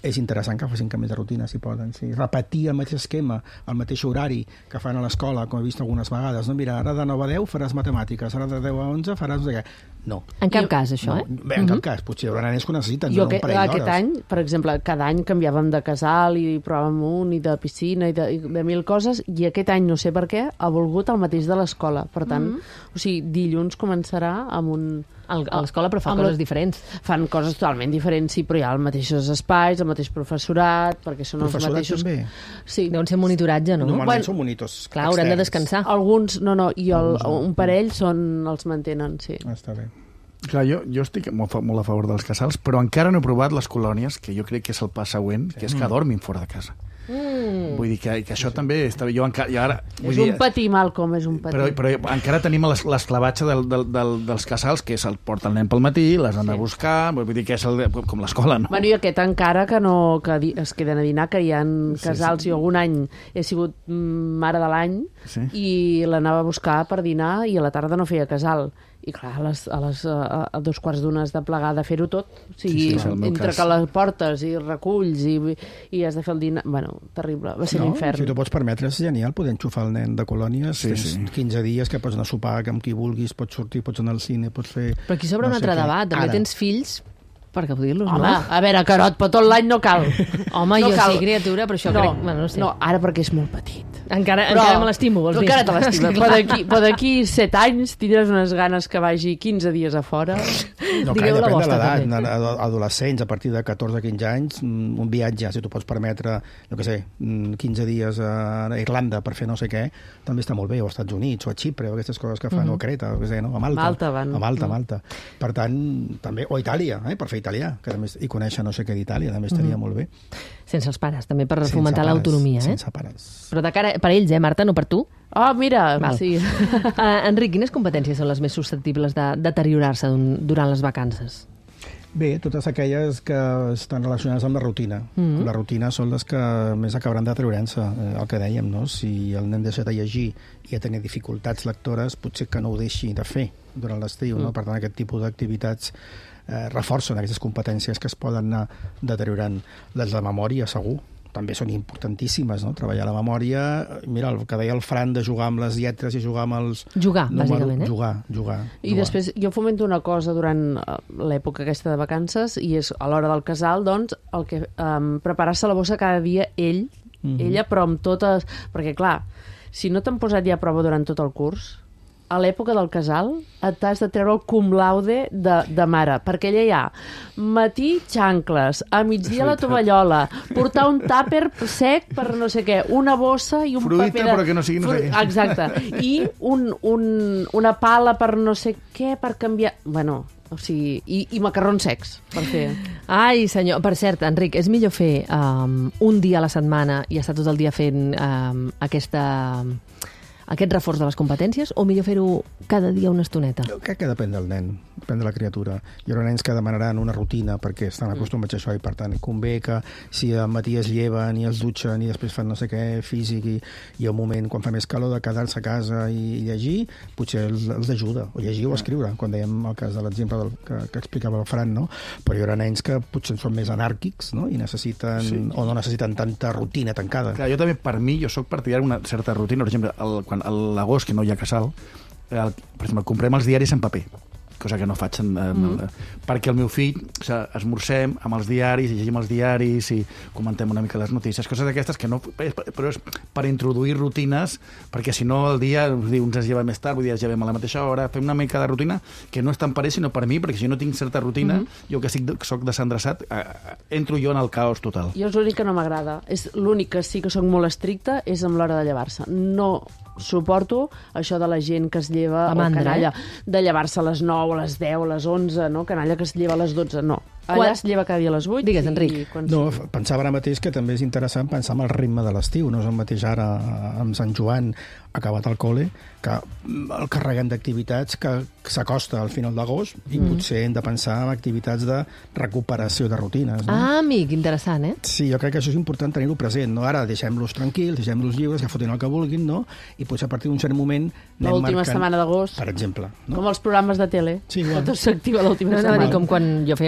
és interessant que facin canvis de rutina, si poden. Sí. Repetir el mateix esquema, el mateix horari que fan a l'escola, com he vist algunes vegades. No? Mira, ara de nou a deu faràs matemàtiques, ara de deu a onze faràs no sé què. No.
En cap
Jo-
cas, això,
no.
eh?
Bé, en cap cas. Potser hi haurà nens que ho necessiten
Jo
durant
que,
un parell d'hores.
aquest any, per exemple, cada any canviàvem de casal i provàvem un, i de piscina, i de, i de mil coses, i aquest any, no sé per què, ha volgut el mateix de l'escola. Per tant, mm -hmm. o sigui, dilluns començarà amb un...
Al- A l'escola, però fa
amb
coses
la-
diferents.
Fan coses totalment diferents, sí, però hi ha els mateixos espais, el mateix professorat, perquè són els
Professorat
mateixos...
també?
Sí,
Deuen ser monitoratge, no?
Normalment
Bueno,
són monitors
Clar, hauran de
externs.
descansar.
alguns, no, no, i el,
Alguns no.
un parell són, els mantenen, sí.
Ah, està bé.
Clar, jo, jo estic molt, fa- molt a favor dels casals, però encara no he provat les colònies, que jo crec que és el pas següent, que és que dormin fora de casa.
Mm.
Vull dir que, que això també està bé. Jo encara, i ara, vull
És
dir,
un patí, Malcolm, és un patí.
però, però encara tenim l'es- l'esclavatge del, del, del, dels casals, que és el porta el nen pel matí, les han de buscar, vull dir que és el, com l'escola, no?
Bueno, i aquest encara que no que di- es queden a dinar, que hi ha
Sí,
casals,
sí.
jo algun any he sigut mm, mare de l'any
Sí.
i l'anava a buscar per dinar i a la tarda no feia casal. I clar, a, les, a, les, a, a dos quarts d'una has de plegar de fer-ho tot. O sigui,
Sí, sí, és el meu
entre
cas.
que les portes i reculls i, i has de fer el dinar... Bueno, terrible, va ser
No,
l'infern.
si t'ho pots permetre, és genial poder enxufar el nen de colònies.
Sí,
Tens
sí.
quinze dies que pots anar a sopar amb qui vulguis, pots sortir, pots anar al cine, pots fer...
Però aquí s'obre
no
un
sé
altre
què.
debat. També
Ara.
tens fills per gaudir-los,
Home,
no?
a veure, Carot, però tot l'any no cal.
Home,
no
jo
cal.
sí, criatura, però això
no,
crec... Bueno, no sé.
no, ara perquè és molt petit.
Encara, encara me l'estimo, vols dir?
Encara te l'estimo.
Sí,
Però
clar.
d'aquí- però d'aquí set anys tindràs unes ganes que vagi quinze dies a fora.
No,
Digueu
clar,
la
depèn de
vostra,
l'edat.
també.
Ad- Adolescents, a partir de catorze a quinze anys, mm, un viatge, si t'ho pots permetre, no què sé, mm, quinze dies a Irlanda per fer no sé què, també està molt bé, o als Estats Units, o a Xipre, o aquestes coses que fan, o a Creta, o què sé, no? a Malta.
Malta van.
A Malta, a
Mm.
Malta. Per tant, també, o a Itàlia, eh? per fer italià, que també, i conèixer no sé què d'Itàlia, també estaria molt bé.
Sense els pares, també per
Sense
fomentar
pares,
l'autonomia, eh?
Sense pares.
Però de cara per ells, eh, Marta, no per tu.
Oh, mira,
Val.
sí.
Uh, Enric, quines competències són les més susceptibles de deteriorar-se d'un- durant les vacances?
Bé, totes aquelles que estan relacionades amb la rutina.
Mhm.
Mm. La rutina són les que més acabaran deteriorant-se, eh, el que dèiem, no? Si el nen deixa de llegir i a tenir dificultats lectores, potser que no ho deixi de fer durant l'estiu, mm. no? Per tant, aquest tipus d'activitats eh, reforcen aquestes competències que es poden anar deteriorant. Les de memòria, segur, també són importantíssimes, no? Treballar la memòria, mira, el que deia el Fran de jugar amb les lletres i jugar amb els...
Jugar,
números,
bàsicament, eh?
Jugar, jugar.
I
jugar.
després jo fomento una cosa durant eh, l'època aquesta de vacances i és a l'hora del casal, doncs, el que um, preparar-se la bossa cada dia ell,
Mhm.
ella, però amb totes... Perquè, clar, si no t'han posat ja a prova durant tot el curs, a l'època del casal et t'has de treure el cum laude de, de mare, perquè allà hi ha matí xancles, a migdia la tovallola, portar un tàper sec per no sé què, una bossa i un
Fruita,
paper de...
però que no sigui no sé
Fru-
què.
Exacte. I un, un, una pala per no sé què, per canviar... Bueno, o sigui, i, i macarrons secs per fer.
Ai, senyor. Per cert, Enric, és millor fer um, un dia a la setmana i estar tot el dia fent um, aquesta, aquest reforç de les competències o millor fer-ho cada dia una estoneta?
Jo crec que depèn del nen, depèn de la criatura. Hi haurà nens que demanaran una rutina perquè estan acostumats a això i, per tant, convé que si al matí es lleven i es dutxen i després fan no sé què físic i, i un moment, quan fa més calor, de quedar-se a casa i, i llegir, potser els, els ajuda, o llegir o escriure, quan dèiem el cas de l'exemple del, que, que explicava el Fran, no? Però hi haurà nens que potser són més anàrquics, no? I necessiten,
Sí.
o no necessiten tanta rutina tancada.
Clar, jo també, per mi, jo sóc partidari d'una certa rutina. Per exemple, el, quan a l'agost, que no hi ha casal, el, per exemple, comprem els diaris en paper, cosa que no faig en, en, mm. perquè el meu fill, o sigui, esmorzem amb els diaris i llegim els diaris i comentem una mica les notícies, coses d'aquestes que no... Però és per introduir rutines, perquè si no el dia, uns es lleva més tard, vull dir, es llevem a la mateixa hora, fem una mica de rutina que no és tan per ell, sinó per mi, perquè si no tinc certa rutina, mm -hmm. jo que soc, soc desendreçat, eh, entro jo en el caos total.
Jo és l'únic que no m'agrada. És l'únic que sí que sóc molt estricta és amb l'hora de llevar-se. No suporto això de la gent que es lleva,
La
o
mandra,
canalla,
eh?
de llevar-se a les nou, a les deu, a les onze, no? Canalla que es lleva a les dotze, no. Allà
Quan-
es lleva cada dia a les vuit.
Digues,
i
Enric.
Quan...
No, f- pensava ara mateix que també és interessant pensar en el ritme de l'estiu. No és el mateix ara eh, amb Sant Joan, acabat el col·le, que mm, el carregant d'activitats que s'acosta al final d'agost i mm. potser hem de pensar en activitats de recuperació de rutines. No?
Ah, amic, interessant, eh?
Sí, jo crec que això és important tenir-ho present. No? Ara deixem-los tranquils, deixem-los lliures, que fotin el que vulguin, no? I potser a partir d'un cert moment anem
L'última
marcant...
setmana d'agost.
Per exemple. No?
Com els programes de tele.
Sí, igual.
Que tot s'activa l'última
No, anava a
setmana.
dir com quan jo feia un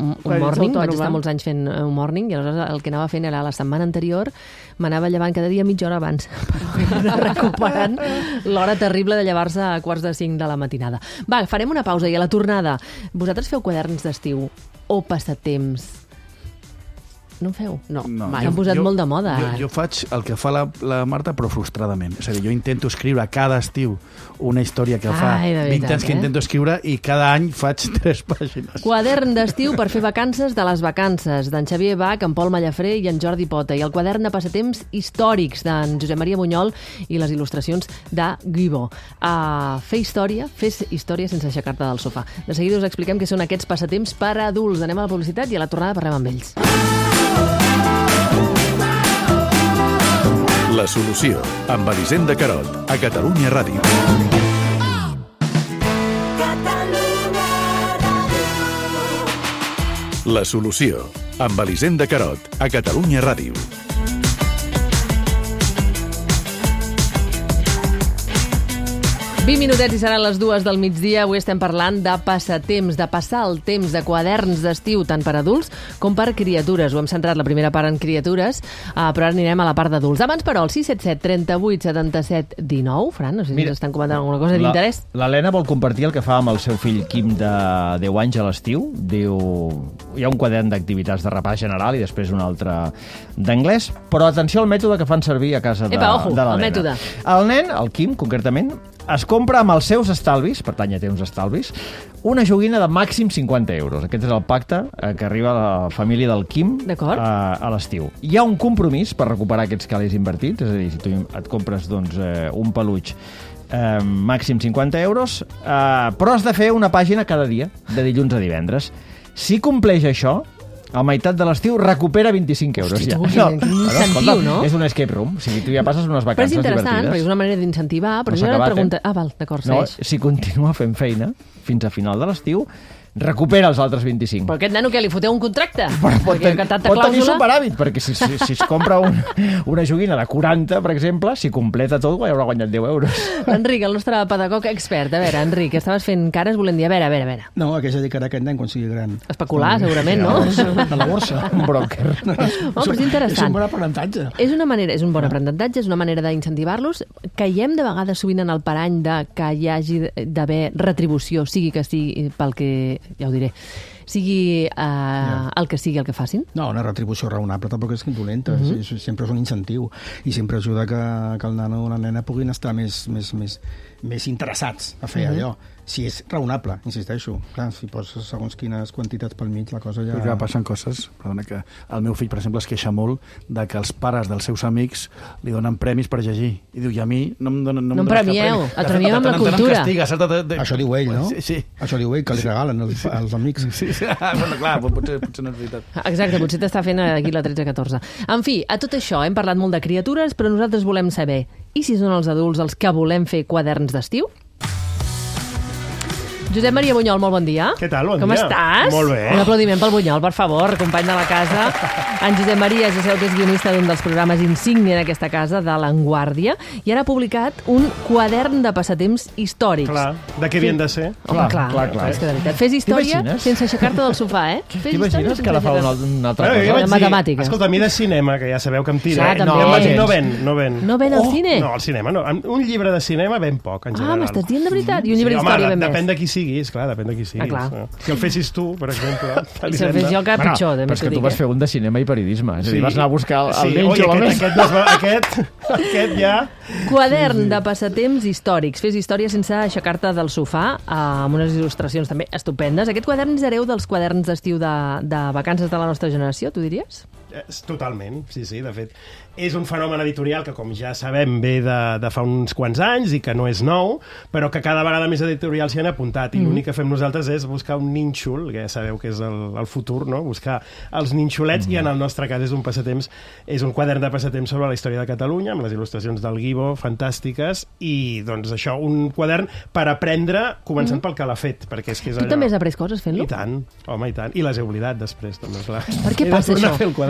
un, un morning, vaig estar molts anys fent un morning, i aleshores el que anava fent era la setmana anterior, m'anava llevant cada dia mitja hora abans, recuperant l'hora terrible de llevar-se a quarts de cinc de la matinada. Va, farem una pausa i a la tornada, vosaltres feu quaderns d'estiu o passatemps? No en feu?
No,
No,
mai.
S'han posat
jo-
molt de moda.
Jo, jo faig el que fa la, la Marta, però frustradament. És a dir, jo intento escriure cada estiu una història que fa
Ai, de
vint
veritat,
anys que
eh?
intento escriure i cada any faig tres pàgines.
Quadern d'estiu per fer vacances de les vacances, d'en Xavier Bach, en Pol Mallafré i en Jordi Pota, i el quadern de passatemps històrics d'en Josep Maria Bunyol i les il·lustracions de Guibo. Uh, fer història, fes història sense aixecar-te del sofà. De seguida us expliquem què són aquests passatemps per a adults. Anem a la publicitat i a la tornada parlem amb ells.
La solució, amb Elisenda Carot, a Catalunya Ràdio. La solució, amb Elisenda Carot, a Catalunya Ràdio.
vint minutets i seran les dues del migdia. Avui estem parlant de passatemps, de passar el temps, de quaderns d'estiu, tant per adults com per criatures. Ho hem centrat la primera part en criatures, uh, però ara anirem a la part d'adults. Abans, però, el sis set set, trenta-vuit, setanta-set, dinou. Fran, no sé si
Mira,
ens estan comentant alguna cosa d'interès.
L'Helena vol compartir el que fa amb el seu fill Quim de deu anys a l'estiu. Diu, hi ha un quadern d'activitats de repàs general i després un altre d'anglès, però atenció al mètode que fan servir a casa de,
Epa, ojo,
de l'Helena.
el mètode.
El nen, el Quim, concretament, es compra amb els seus estalvis, pertany a té uns estalvis, una joguina de màxim cinquanta euros. Aquest és el pacte eh, que arriba a la família del Quim
D'acord.
a, a l'estiu. Hi ha un compromís per recuperar aquests calés invertits, és a dir, si tu et compres doncs, eh, un peluig eh, màxim cinquanta euros, eh, però has de fer una pàgina cada dia, de dilluns a divendres. Si compleix això, a meitat de l'estiu recupera vint-i-cinc euros.
Hosti,
ja.
tu, quin- quin
Bueno,
incentiu,
escolta,
no?
És un escape room. O sigui, tu ja passes unes
Però és
vacances
interessant,
divertides.
perquè és una manera d'incentivar, però
No
jo
s'ha
ara et
acabat,
pregunto...
eh?
Ah, val, d'acord,
No,
segueix.
si continua fent feina fins a final de l'estiu, recupera els altres vint-i-cinc.
Però aquest nano què, li foteu un contracte?
Però pot,
Perquè
ten,
que tanta
pot tenir
clàusula...
superàvit, perquè si, si, si es compra un, una joguina de quaranta, per exemple, si completa tot, haurà guanyat deu euros.
Enric, el nostre pedagog expert. A veure, Enric, estaves fent cares volent dir, a veure, a veure, a veure.
No, a què es dedicarà aquest nen quan sigui gran?
Especular, segurament, no?
A la borsa.
Un broker.
Home, però és
És un
interessant.
bon aprenentatge.
És una manera, és un bon aprenentatge, és una manera d'incentivar-los. Caiem de vegades sovint en el parany de que hi hagi d'haver retribució, sigui que sigui pel que, ja ho diré, sigui uh, yeah. el que sigui el que facin.
No, una retribució raonable tampoc és dolenta,
Mhm.
uh -huh. és, sempre és un incentiu i sempre ajuda que, que el nano o la nena puguin estar més, més, més, més interessats a fer uh -huh. allò. Si és raonable, insisteixo. Clar, si poses segons quines quantitats pel mig, la cosa ja...
Perquè passen coses, perdona, que el meu fill, per exemple, es queixa molt de que els pares dels seus amics li donen premis per llegir. I diu, i a mi no em donen...
No
em
em
dones cap
premieu,
premi.
et
De fet,
premiem
de
amb
tant
la
en tant em
cultura.
castiga, saps? De- de-
Això diu ell, no?
Sí, sí.
Això diu ell, que li regalen els, els amics.
Sí, sí. Ah, bueno, clar, potser, potser no és veritat.
Exacte, potser t'està fent aquí la tretze catorze. En fi, a tot això hem parlat molt de criatures, però nosaltres volem saber, i si són els adults els que volem fer quaderns d'estiu? Josep Maria Bunyol, molt bon dia.
Què tal? Bon
Com
dia.
estàs?
Molt bé.
Un aplaudiment pel Bunyol, per favor, company de la casa. En Josep Maria, ja sabeu que és guionista d'un dels programes insígnia en aquesta casa, de l'Enguàrdia, i ara ha publicat un quadern de passatemps històrics.
Clar, de què havien de ser?
Home, clar,
clar, clar.
és que de veritat. Fes història
T'imagines?
sense aixecar-te del sofà, eh? Fes
T'imagines
història
que ara fa
sense
una,
aixecar-te.
una altra
Bueno, jo
cosa?
vaig
de
dir,
matemàtiques.
Escolta, a mi de cinema, que ja sabeu que em tira.
Ja,
eh?
també.
no, vaig dir,
gens.
no ven, no ven.
No ven al cine?
No, al cinema no. Un llibre de cinema ven poc, en
Ah,
general.
m'estàs dient de veritat? I un llibre
Sí,
d'història
home,
ben
depèn
més.
de qui siguis, clar, depèn de qui siguis.
clar.
no? Si el fessis tu, per exemple...
I si el fes jo, que
Bueno,
pitjor,
però
també
és que
t'ho
tu
dic,
vas
eh?
fer un de cinema i periodisme. És a dir, vas anar a buscar el, el
sí,
ninjo.
oi,
o
aquest,
més.
aquest, no es va, aquest, aquest ja...
Quadern de passatemps històrics. Fes història sense aixecar-te del sofà, amb unes il·lustracions també estupendes. Aquest quadern és hereu dels quaderns d'estiu de, de vacances de la nostra generació, tu diries?
És totalment, sí, sí, de fet és un fenomen editorial que, com ja sabem, ve de, de fa uns quants anys i que no és nou, però que cada vegada més editorials s'hi han apuntat, i mm. l'únic que fem nosaltres és buscar un nínxol, que ja sabeu que és el, el futur, no? Buscar els nínxolets, mm. i en el nostre cas és un passatemps, és un quadern de passatemps sobre la història de Catalunya, amb les il·lustracions del Guibo, fantàstiques, i doncs això, un quadern per aprendre, començant mm. pel que l'ha fet, perquè és que és
Tu
allò...
també has après coses fent-lo?
I tant, home, i tant, i les he oblidat després, també, clar.
Per què
He de
passa
tornar
això?
a fer el quadern.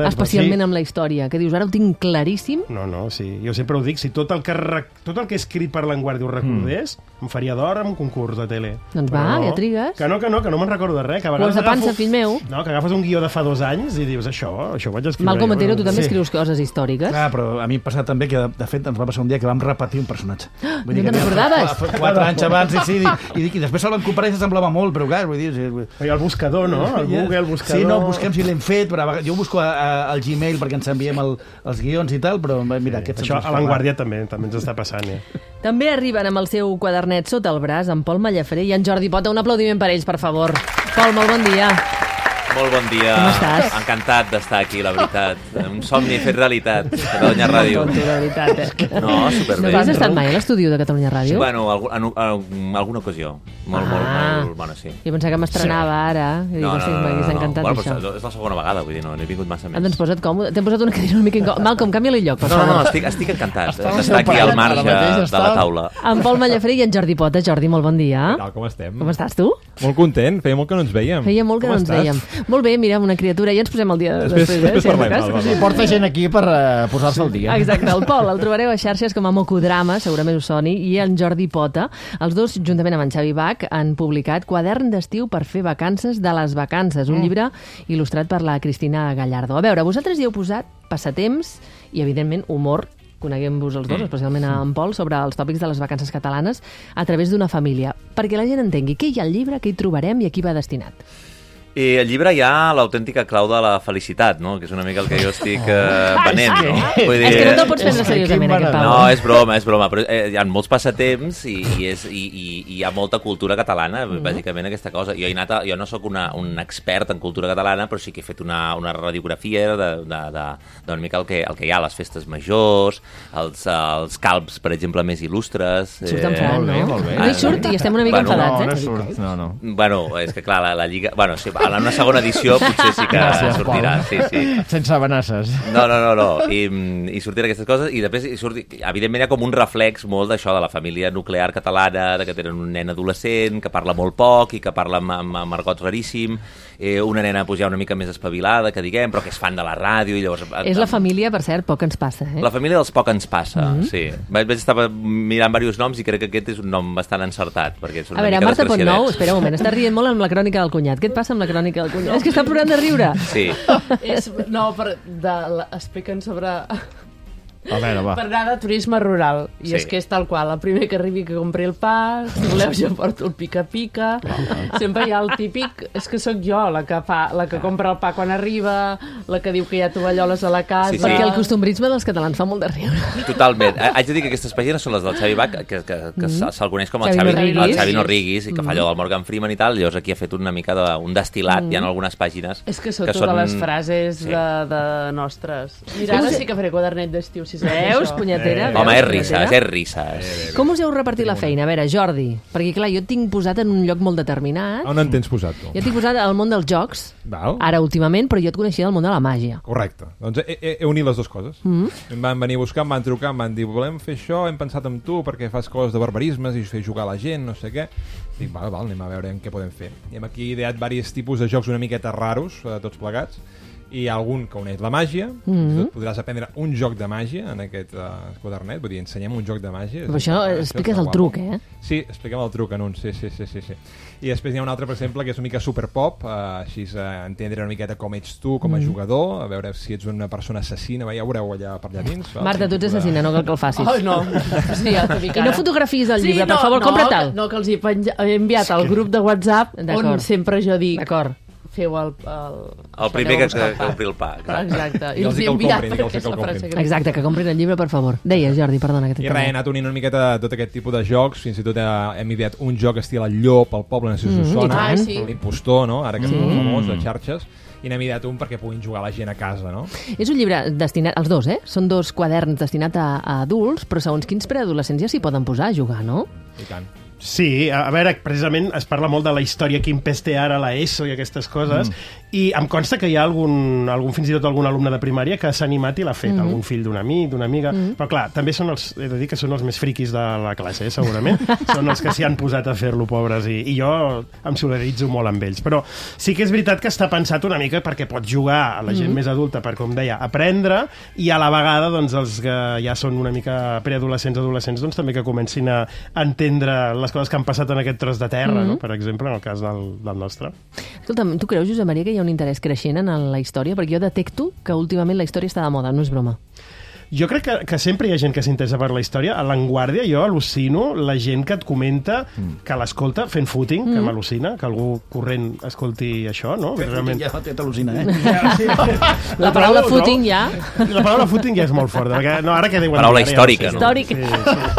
especialment amb la història, que dius, ara ho tinc claríssim.
No, no, sí. Jo sempre ho dic, si tot el que, rec... tot el que he escrit per l'Enguàrdia ho recordés, mm. em faria d'or en un concurs de tele.
Doncs va,
no,
ja trigues.
Que no, que no, que no me'n recordo de res. Que a
Ho has de pansa,
agafo...
fill meu.
No, que agafes un guió de fa dos anys i dius, això, això ho vaig escriure.
Malcom Otero, tu també
Sí.
escrius coses històriques.
Clar, però a mi em passa també que, de, de fet, ens va passar un dia que vam repetir un personatge. Vull
No
que
te'n recordaves?
fa Quatre anys abans, i, sí, i, i, i després se'l van comparar i semblava molt, però clar, vull dir... Sí,
I el buscador, no? El Google, el buscador...
Sí, no, busquem si l'hem fet, però a vegades, jo ho busco a, a, al Gmail perquè ens enviem el, els guions i tal, però mira, aquests...
Això a l'Enguàrdia també, també ens està passant, eh?
També arriben amb el seu quadernet sota el braç en Pol Mallafré i en Jordi Pota. Un aplaudiment per ells, per favor. Pol, molt bon dia.
Molt bon dia.
Com estàs?
Encantat d'estar aquí, la veritat. Un somni fet realitat. Catalunya Ràdio.
Tonto, de veritat, eh?
No, superbé.
No has estat mai a l'estudi de Catalunya Ràdio?
Bueno, algu- en, en alguna ocasió. Molt,
Ah.
molt, molt, bueno, sí.
Jo pensava que m'estrenava ara. I dic, hosti, m'hagués encantat
Bueno,
això.
però és la segona vegada, vull dir, no n'he vingut massa
Ah,
més.
doncs posa't còmode. T'hem posat una cadira una mica incòmoda. Malcom, canvia-li lloc, per
No, no,
favor.
no, estic, estic encantat
Està al
d'estar
seu
aquí
parer,
al
ara
marge
mateix
de
està.
la taula.
En Pol Mallafré i en Jordi Pota. Jordi, molt bon dia.
Què tal, com estem?
Com estàs tu?
Molt content, feia molt que no ens veiem.
Feia molt que
com
no ens
estàs?
veiem. Molt bé, mira, una criatura. Ja ens posem el dia
Després-
després, eh?
després
Si en
parlem,
cas.
val, val,
Sí.
val.
Porta gent aquí per uh, posar-se al dia.
Exacte, el Pol el trobareu a xarxes com a Mocodrama, segurament us soni, i en Jordi Pota. Els dos, juntament amb en Xavi Bach, han publicat Quadern d'estiu per fer vacances de les vacances, un llibre il·lustrat per la Cristina Gallardo. A veure, vosaltres hi heu posat passatemps i, evidentment, humor, coneguem-vos els dos, especialment a en Pol, sobre els tòpics de les vacances catalanes a través d'una família, perquè la gent entengui què hi ha al llibre, què hi trobarem i a qui va destinat.
I al llibre hi ha l'autèntica clau de la felicitat, no? Que és una mica el que jo estic eh, venent, no? Vull
És que no te'l pots prendre seriosament, aquest Pau.
No, és broma, és broma, però eh, hi ha molts passatemps i, i, és, i, i, i hi ha molta cultura catalana, bàsicament aquesta cosa. Jo, he anat a, jo no sóc una, un expert en cultura catalana, però sí que he fet una, una radiografia d'una mica el que, el que hi ha a les festes majors, els, els calbs, per exemple, més il·lustres.
Surt en Fran,
molt bé,
no?
molt bé.
No hi surt i estem una mica
Bueno,
enfadats,
No,
eh?
no surt, no, no.
Bueno, és que clar, la, la Lliga... Bueno, sí, en una segona edició potser sí que
Gràcies,
sortirà,
Pol.
sí, sí.
Sense amenaces.
No, no, no, no. I, i sortiran aquestes coses i després, hi surt, evidentment, hi ha com un reflex molt d'això de la família nuclear catalana, de que tenen un nen adolescent, que parla molt poc i que parla amb, amb, amb argot raríssim, eh, una nena pues, ja una mica més espavilada, que diguem, però que és fan de la ràdio i llavors...
És la família, per cert, poc ens passa, eh?
La família dels poc ens passa, mm -hmm. sí. Vaig, vaig estar mirant diversos noms i crec que aquest és un nom bastant encertat, perquè són
A
una
veure,
mica
Marta Pontnou,
desgraciadets.
espera un moment, està rient molt amb la crònica del cunyat. Què et passa amb la crònica del cunyat? És que està plorant de riure.
Sí.
És, no, per, de, la, expliquen sobre...
A veure, va.
Per anar de turisme rural. I
Sí.
és que és tal qual. El primer que arribi que compri el pa, si voleu jo porto el pica-pica. Sempre hi ha el típic... És que sóc jo la que, fa, la que compra el pa quan arriba, la que diu que hi ha tovalloles a la casa...
Sí, sí.
Perquè el costumbrisme dels catalans fa molt de riure.
Totalment. Eh, Haig de dir que aquestes pàgines són les del Xavi Bach, que, que, que mm. se'l coneix com el
Xavi
Xavi,
Norriguis.
el Xavi Norriguis, i que fa allò del Morgan Freeman i tal, llavors aquí ha fet una mica de, un destil·lat, mm. hi ha algunes pàgines
És que són
que
totes
són...
les frases
Sí.
de, de nostres. Mira, ara sí que faré quadernet d'estiu, si saps
Veus,
això.
punyetera?
Eh,
Home, és
Veus,
risses,
punyetera?
és risses.
Com us heu repartit la feina? A veure, Jordi, perquè clar, jo et tinc posat en un lloc molt determinat.
On en tens posat, tu?
Jo t'he posat al món dels jocs,
Val.
ara últimament, però jo et coneixia del món de la màgia.
Correcte. Doncs he, he, he unit les dues coses.
Mm.
Em van venir a buscar, em van trucar, em van dir volem fer això, hem pensat en tu perquè fas coses de barbarismes i fer jugar a la gent, no sé què. Dic, val, val, anem a veure en què podem fer. I hem aquí ideat diversos tipus de jocs una miqueta raros, eh, tots plegats, i hi ha algun que uneix la màgia, mm -hmm. podràs aprendre un joc de màgia en aquest uh, quadernet, vull dir, ensenyem un joc de màgia.
Però això,
és
expliques
està
el
guapo.
truc, eh?
Sí, expliquem el truc en un, sí, sí, sí, sí, sí. I després hi ha un altre, per exemple, que és una mica superpop, uh, així uh, entendre una miqueta com ets tu, com a mm. jugador, a veure si ets una persona assassina, ja ho veureu allà per allà dins. Val?
Marta, tu ets assassina, no cal que el facis.
Ai, no. Sí, ja t'ho dic
I
ara.
no fotografies el llibre,
sí,
per
no,
favor,
no,
compra-te'l.
No, que els he, penja... he enviat al grup de WhatsApp
D'acord.
on sempre jo dic
D'acord.
feu el... El,
El primer que, que compri el pa. Clar.
Exacte.
I els
he
dic que el
enviat
comprin, i que els dic que el
aquesta frase
comprin.
que-
Exacte, que comprin el llibre, per favor. Deies, Jordi, perdona, que t'he
I res, he
tallat.
anat unint una miqueta tot aquest tipus de jocs, fins i tot eh, hem ideat un joc estil el llop, al poble, no sé si us
Mm,
sona,
i tant. Ah, sí.
l'impostor, no? Ara que
Sí.
és molt famós, de xarxes, i n'hem ideat un perquè puguin jugar la gent a casa, no?
És un llibre destinat, els dos, eh? Són dos quaderns destinats a, a adults, però segons quins preadolescents ja s'hi poden posar a jugar, no?
I tant.
Sí, a veure, precisament es parla molt de la història quin pes té ara la ESO i aquestes coses, mm. i em consta que hi ha algun, algun fins i tot algun alumne de primària que s'ha animat i l'ha fet, mm. algun fill d'un amic, d'una amiga, mm. però clar, també són els, he de dir que són els més friquis de la classe, eh, segurament, són els que s'hi han posat a fer-lo, pobres, i, i jo em solidaritzo molt amb ells, però sí que és veritat que està pensat una mica perquè pot jugar a la gent mm. més adulta per, com deia, aprendre, i a la vegada, doncs, els que ja són una mica preadolescents, adolescents, doncs també que comencin a entendre les coses que han passat en aquest tros de terra, mm-hmm. no? Per exemple, en el cas del, del nostre.
Escolta'm, tu creus, Josep Maria, que hi ha un interès creixent en la història? Perquè jo detecto que últimament la història està de moda, no és broma.
Jo crec que, que sempre hi ha gent que s'interessa per la història. A l'Anguàrdia jo al·lucino la gent que et comenta mm. que l'escolta fent footing, mm. que m'al·lucina, que algú corrent escolti això, no?
Fent
realment...
ja no té t'al·lucina, eh?
Ja, sí.
La paraula footing ja...
La paraula footing ja és molt forta. Perquè, no, ara que diuen...
Paraula històrica,
ja
no?
Històric.
Sí,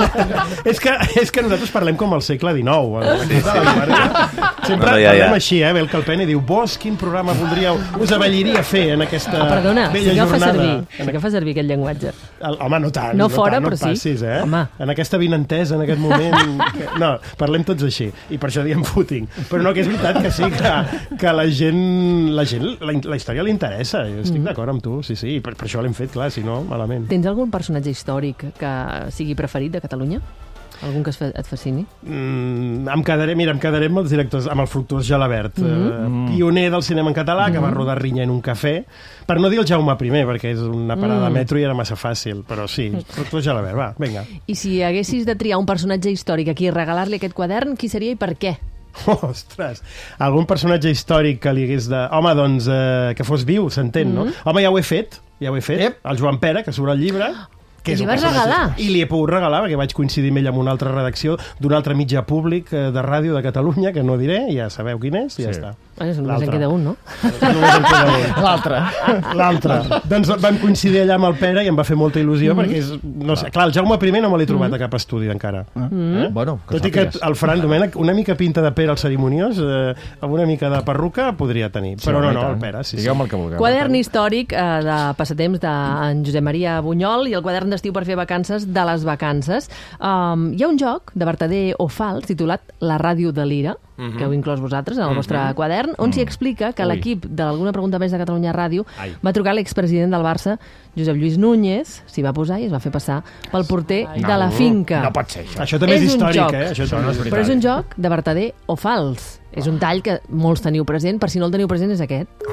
sí. és, que, és que nosaltres parlem com al segle dinou. Sí, sí. Sempre no, ja, ja. parlem així, eh? Ve el Calpena i diu, vos, quin programa voldríeu, us avelliria fer en aquesta
ah, perdona,
bella
sí que
jornada?
Fa servir, sí que fa servir aquest llenguatge.
El, home, no tant.
No fora,
no tant,
però
no passis,
sí.
Eh?
Home.
En aquesta vinentesa, en aquest moment... Que, no, parlem tots així. I per això diem footing. Però no, que és veritat que sí, que, que la gent... La, gent la, la història li interessa. Jo estic mm. d'acord amb tu, sí, sí. Per, per això l'hem fet, clar, si no, malament.
Tens algun personatge històric que sigui preferit de Catalunya? Algun que et fascini?
Mm, em quedaré, mira, em quedaré amb els directors, amb el Fructuós Gelabert, mm-hmm. eh, pioner del cinema en català, mm-hmm. que va rodar Rinya en un cafè, per no dir el Jaume primer, perquè és una parada mm. metro i era massa fàcil, però sí, Fructuós Gelabert, va, vinga.
I si haguessis de triar un personatge històric aquí i regalar-li aquest quadern, qui seria i per què?
Ostres, algun personatge històric que li hagués de... Home, doncs, eh, que fos viu, s'entén, mm-hmm. no? Home, ja ho he fet, ja ho he fet, yep. El Joan Pere, que surt al llibre...
Que I li vas regalar?
I li he pogut regalar, perquè vaig coincidir amb ell en una altra redacció d'un altre mitjà públic de ràdio de Catalunya, que no diré, ja sabeu quin és, i sí. ja està.
Ah, només en queda un, no?
Només en queda un.
L'altre.
L'altre. Doncs vam coincidir allà amb el Pere i em va fer molta il·lusió, mm-hmm. perquè és... No sé, clar, el Jaume primer no me l'he trobat mm-hmm. a cap estudi encara.
Mm-hmm.
Eh?
Bueno, que
tot i que el Ferran Domènech, una mica pinta de Pere al cerimoniós, eh, amb una mica de perruca, podria tenir. Sí, però no, no, el Pere, sí, sí.
Digueu-me el que vulgueu.
Quadern històric eh, de passatemps d'en Josep Maria Bunyol i el quadern d'estiu per fer vacances de les vacances. Um, hi ha un joc de vertader o fals titulat La ràdio de l'Ira, mm-hmm. que heu inclòs vosaltres en el vostre mm-hmm. quadern, on mm. s'hi explica que Ui. l'equip de l'Alguna Pregunta Més de Catalunya Ràdio Ai. va trucar l'expresident del Barça, Josep Lluís Núñez, s'hi va posar i es va fer passar pel porter Ai. de la finca.
No pot ser això.
Això també és, és històric,
joc,
eh? Això, això no és veritat.
Però és un joc de vertader o fals. És un tall que molts teniu present, per si no el teniu present és aquest.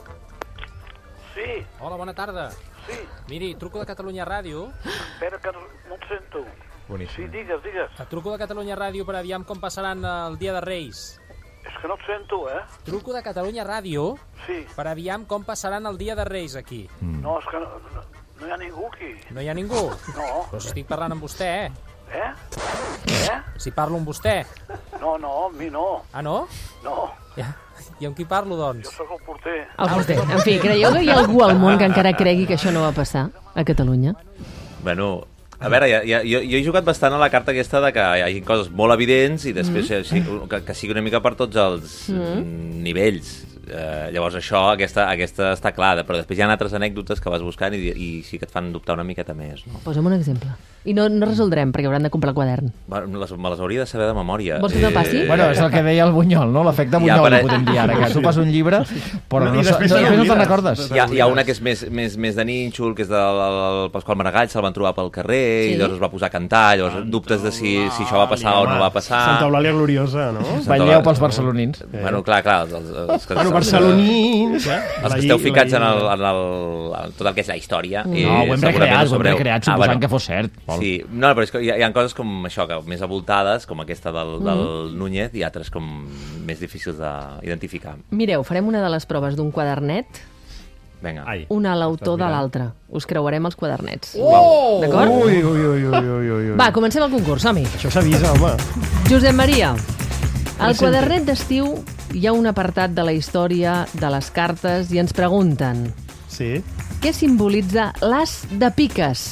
Sí.
Hola, bona tarda.
Sí.
Miri, truco de Catalunya Ràdio.
Espera que no, no et sento.
Boníssim.
Sí, digues, digues.
Et truco de Catalunya Ràdio per aviam com passaran el dia de Reis.
És que no et sento, eh?
Truco de Catalunya Ràdio
sí.
per aviam com passaran el dia de Reis aquí.
Mm. No, és que no, no, no hi ha ningú aquí.
No hi ha ningú?
No.
Però si estic parlant amb vostè, eh?
Eh? Eh?
Si parlo amb vostè.
No, no, amb mi no.
Ah, no?
No.
Ja. I amb qui parlo, doncs?
Jo sóc el porter.
El porter. En fi, creieu que hi ha algú al món que encara cregui que això no va passar a Catalunya?
Bueno, a veure, ja, ja, jo, jo he jugat bastant a la carta aquesta de que hi hagi coses molt evidents i després mm. que, que sigui una mica per tots els mm. nivells. Eh, llavors això, aquesta, aquesta està clara, però després hi ha altres anècdotes que vas buscant i, i sí que et fan dubtar una miqueta més. No?
Posa'm un exemple. I no, no resoldrem, perquè hauran de comprar el quadern.
Bueno, les, me les hauria de saber de memòria.
Vols que te'l passi?
Eh... Bueno, és el que deia el Bunyol, no? L'efecte Bunyol, ja, ho podem dir ara, que tu fas un llibre, però no, no, després no, no, no te'n recordes.
Hi ha, hi ha una que és més, més, més de nínxol, que és del del Pasqual Maragall, se'l van trobar pel carrer, sí. i llavors es va posar a cantar, llavors Santa dubtes de si, si això va passar o no va passar.
Santa Eulàlia Gloriosa, no?
Vetlleu pels barcelonins.
Eh. Bueno, clar, clar. Els, els, els que,
bueno, barcelonins...
Eh? Els que esteu ficats en, el, en, el, en tot el que és la història.
No, ho hem recreat, ho hem recreat, suposant ah, bueno, que fos cert.
Sí, no, però és que hi ha, hi ha coses com això, que més avoltades, com aquesta del, mm. del Núñez, i altres com més difícils d'identificar.
Mireu, farem una de les proves d'un quadernet.
Vinga.
Un a l'autor de l'altre. Us creuarem els quadernets.
Oh!
D'acord?
Ui, ui, ui, ui, ui, ui.
Va, comencem el concurs, som-hi.
Això s'avisa, home.
Josep Maria, al quadernet d'estiu hi ha un apartat de la història de les cartes i ens pregunten
sí.
què simbolitza l'as de piques?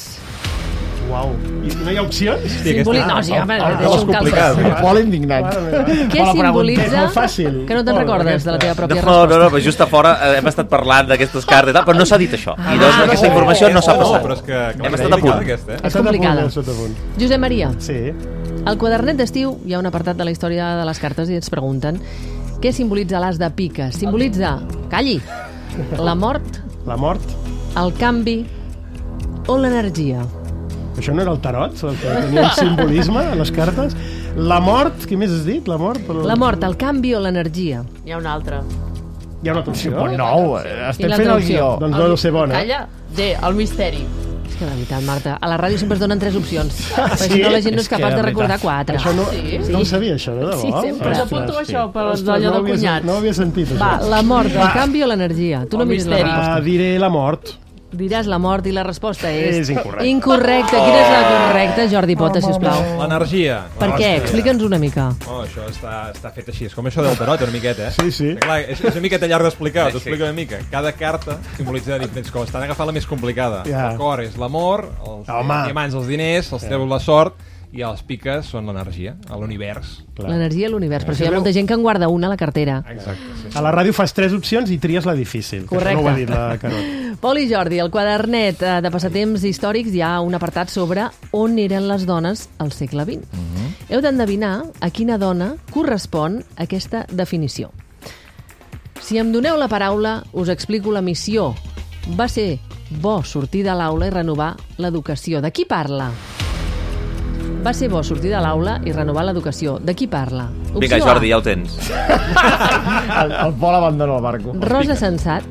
Uau. I no hi ha opcions?
Simboli... No, sí, home,
és un complicat. Molt indignat.
Què simbolitza...
És fàcil.
Que no te'n recordes de la teva pròpia
no,
resposta?
No, no, però just a fora hem estat parlant d'aquestes cartes, però no s'ha dit això. I doncs ah, aquesta informació no s'ha passat.
Però és que,
hem estat a punt.
Aquesta, eh?
És complicada.
Punt,
Josep Maria.
Sí.
Al quadernet d'estiu hi ha un apartat de la història de les cartes i ens pregunten què simbolitza l'as de piques? Simbolitza, calli, la mort,
La mort.
el canvi o l'energia?
Això no era el tarot, el que tenia un simbolisme a les cartes? La mort, què més has dit? La mort? Però...
La mort, el canvi o l'energia?
Hi ha una altra.
Hi ha una opció?
Però no, estem
I
fent
l'altra
el guió.
opció?
Doncs no deu ser bona.
Calla, D, el misteri.
És que de veritat, Marta, a la ràdio sempre es donen tres opcions. Perquè
Sí?
si no la gent no és
És que,
capaç
de
de recordar
veritat,
quatre.
Això no,
Sí?
no ho sabia, això, de debò?
Sí, sempre.
Us
Ostres,
apunto
sí.
això per
Ostres,
l'allò
no
de
ho havia-
cunyats.
No ho havia sentit, això.
Va, la mort, el canvi o l'energia? Tu no
El
miris la
misteri.
resposta.
Ah, diré la mort.
Diràs la mort i la resposta és...
És incorrecte.
Incorrecte. Quina és la correcta? Jordi Pota, sisplau.
L'energia.
Per què? Explica'ns una mica.
Oh, això està, està fet així. És com això del tarot, una miqueta, eh?
Sí, sí.
Clar, és, és una miqueta llarg d'explicar,
Sí,
t'ho
sí.
explico una mica. Cada carta simbolitza diferents coses. T'han agafat la més complicada.
Ja.
El cor és l'amor, els
Home.
diamants els diners, els treus la sort, i les piques són l'energia, l'univers.
L'energia i l'univers. Per això hi ha molta gent que en guarda una a la cartera.
Exacte, sí.
A la ràdio fas tres opcions i tries la difícil. que
Correcte.
això No ho ha dit la Carot.
Pol i Jordi, al quadernet eh, de passatemps històrics hi ha un apartat sobre on eren les dones al segle vint. Heu d'endevinar a quina dona correspon aquesta definició. Si em doneu la paraula, us explico la missió. Va ser bo sortir de l'aula i renovar l'educació. De qui parla? Va ser bo sortir de l'aula i renovar l'educació. De qui parla?
Vinga,
Opció
Jordi,
A,
ja ho tens.
El, el Pol abandona el barco.
Rosa Sensat.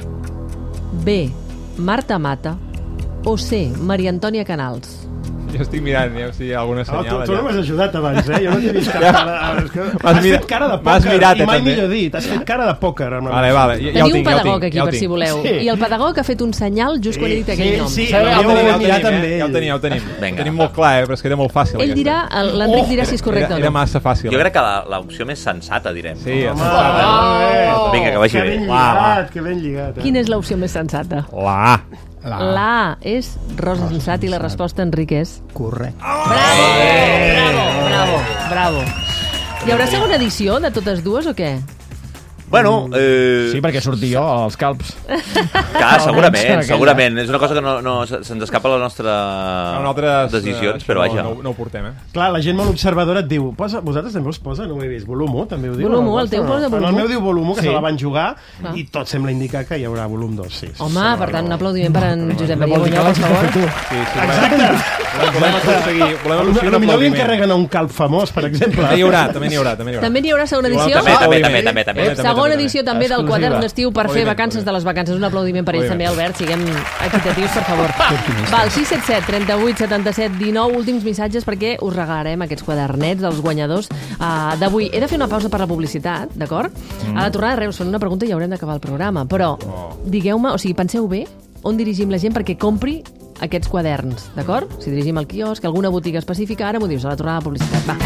B, Marta Mata. O C, Maria Antònia Canals.
Jo estic mirant, ja, si hi ha alguna
Oh,
senyal
tu, tu
allà.
no m'has ajudat abans, eh? Jo no t'he vist cap cara. És que
M'has
Has
mira-
fet cara de
m'has
pòquer,
mirat, eh,
i mai
també.
millor dit. Has fet cara de pòquer. Amb la
Vale,
meva
vale,
sensació.
ja, ja ho
Teniu
tinc,
un
ja ho
pedagog
tinc.
aquí,
ja ho
per si
tinc.
voleu.
Sí.
I el pedagog ha fet un senyal just quan he dit aquell
Sí,
nom.
sí,
Ja ho
l'heu
tenim,
d'haver
ja ho
mirat
tenim,
amb
eh? Ja ho
ell.
tenim, ja ho tenim.
Vinga.
Ho tenim molt clar, eh? Però és que era molt fàcil.
Ell
aquesta.
dirà, l'Enric dirà si és correcte
Era,
o
era
no.
massa fàcil.
Jo crec que la- l'opció més sensata, direm.
Sí,
Home,
sensata.
oh,
Vinga, que vagi
que
bé.
ben
Va, va.
lligat, que ben lligat. Eh?
Quina és l'opció més sensata?
La A.
La A és Rosa Sensat i la resposta, Enric, és...
Correcte.
Bravo! Bravo, bravo, bravo. Hi haurà segona edició de totes dues o què?
Bueno, eh...
Sí, perquè sortia jo als calps.
Clar, segurament,
Aquella.
segurament. És una cosa que no, no se'ns escapa a la nostra
Nosaltres,
decisions,
eh,
però
això
vaja.
No, no, no ho portem, eh?
Clar, la gent molt observadora et diu, posa, vosaltres també us posa, no ho he vist, volum u, també ho diu?
Volum u,
no?
el teu posa
En
volum
el
u.
meu diu volum u, que
Sí.
se la van jugar,
Ah.
i tot sembla indicar que hi haurà volum dos, sí.
Home, per tant, un aplaudiment per en Josep Maria
Vol dir que
Bunyol, per
l'has
favor.
fet tu.
Sí, sí.
Exacte!
Volem, volem aconseguir, volem
A
aconseguir
lo
un
millor li
aplaudiment.
encarreguen a un calp famós, per exemple.
També n'hi haurà, també n'hi haurà. També n'hi haurà.
També n'hi haurà segona
Igual
edició?
També, també,
Aplaudiment.
també, també, també.
Eh, també,
Segona
també.
edició també del
Exclusiva.
quadern d'estiu per fer
Aplaudiment,
vacances de les vacances. Un aplaudiment per ells també,
Aplaudiment.
Albert. Siguem equitatius, per favor. Va, al sis set set, trenta-vuit, setanta-set, dinou, últims missatges perquè us regalarem aquests quadernets dels guanyadors uh, d'avui. He de fer una pausa per la publicitat, d'acord? Mm. A la tornada, res, us fan una pregunta i haurem d'acabar el programa. Però digueu-me, o sigui, penseu bé on dirigim la gent perquè compri aquests quaderns, d'acord? Si dirigim al quiosc, alguna botiga específica, ara m'ho dius, a la tornada de la publicitat. Va.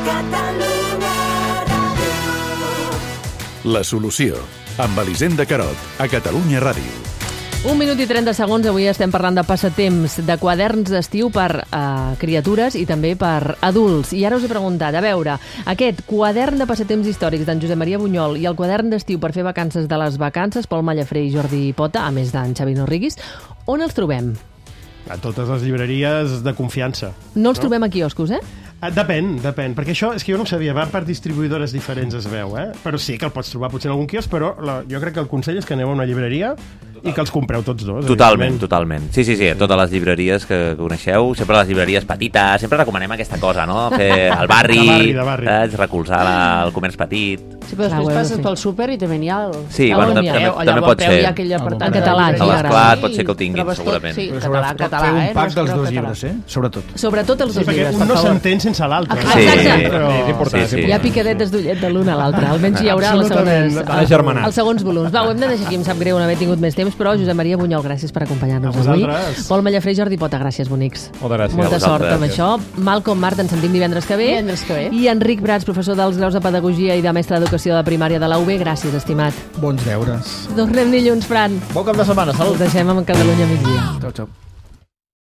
La solució, amb Elisenda Carot, a Catalunya Ràdio.
Un minut i trenta segons. Avui estem parlant de passatemps, de quaderns d'estiu per uh, criatures i també per adults. I ara us he preguntat, a veure, aquest quadern de passatemps històrics d'en Josep Maria Bunyol i el quadern d'estiu per fer vacances de les vacances, Pol Mallafré i Jordi Pota, a més d'en Xavi Norriguis, on els trobem?
A totes les llibreries de confiança.
No els trobem a quioscos, eh?
Ah, Depèn, depèn, perquè això és que jo no ho sabia, va per distribuïdores diferents es veu, eh? Però sí que el pots trobar potser en algun quiosc, però la, jo crec que el consell és que aneu a una llibreria i que els compreu tots dos.
Totalment,
evidentment.
totalment. Sí, sí, sí, a totes les llibreries que coneixeu, sempre les llibreries petites, sempre recomanem aquesta cosa, no? Fer el barri,
De barri, de barri.
saps? Recolzar la, el comerç petit.
Sí, però
Clar,
després
ho heu de
passes
fer.
pel súper i també n'hi ha... El...
Sí,
Ah,
bueno,
on hi ha?
també-
Allà
també
al
pot
peu
ser.
hi ha aquell apartat
En català,
de
aquí,
A
ara.
l'esclat pot ser que ho tinguin,
Trobes tot,
segurament.
Sí,
Però
català,
sobretot
català,
fer un
eh?
pack
No
dels
es
dos
creu
llibres,
català.
eh? Sobretot.
Sobretot els
Sí,
dos
perquè
llibres,
un
per
no
favor.
s'entén sense l'altre.
Sí. Exacte.
Però...
És important,
Sí, sí.
Hi ha picadetes d'ullet de l'un a l'altre. Almenys hi haurà les
Absolutament.
segones,
Ha germanat.
els segons volums. Va, ho hem de deixar aquí. Em sap greu no haver tingut més temps, però Josep Maria Bunyol, gràcies per acompanyar-nos
A
avui.
vosaltres.
Pol Mallafré i Jordi Pota, gràcies, bonics.
Moltes gràcies.
Molta
A
sort
vosaltres.
amb això. Malcom Mart, ens sentim divendres que ve.
Divendres que ve.
I Enric Brats, professor dels graus de Pedagogia i de mestre d'Educació de Primària de la U B. Gràcies, estimat.
Bons deures.
Tornem dilluns, Fran.
Bon cap de setmana, salut.
Us deixem amb Catalunya migdia.
Ciao, ciao.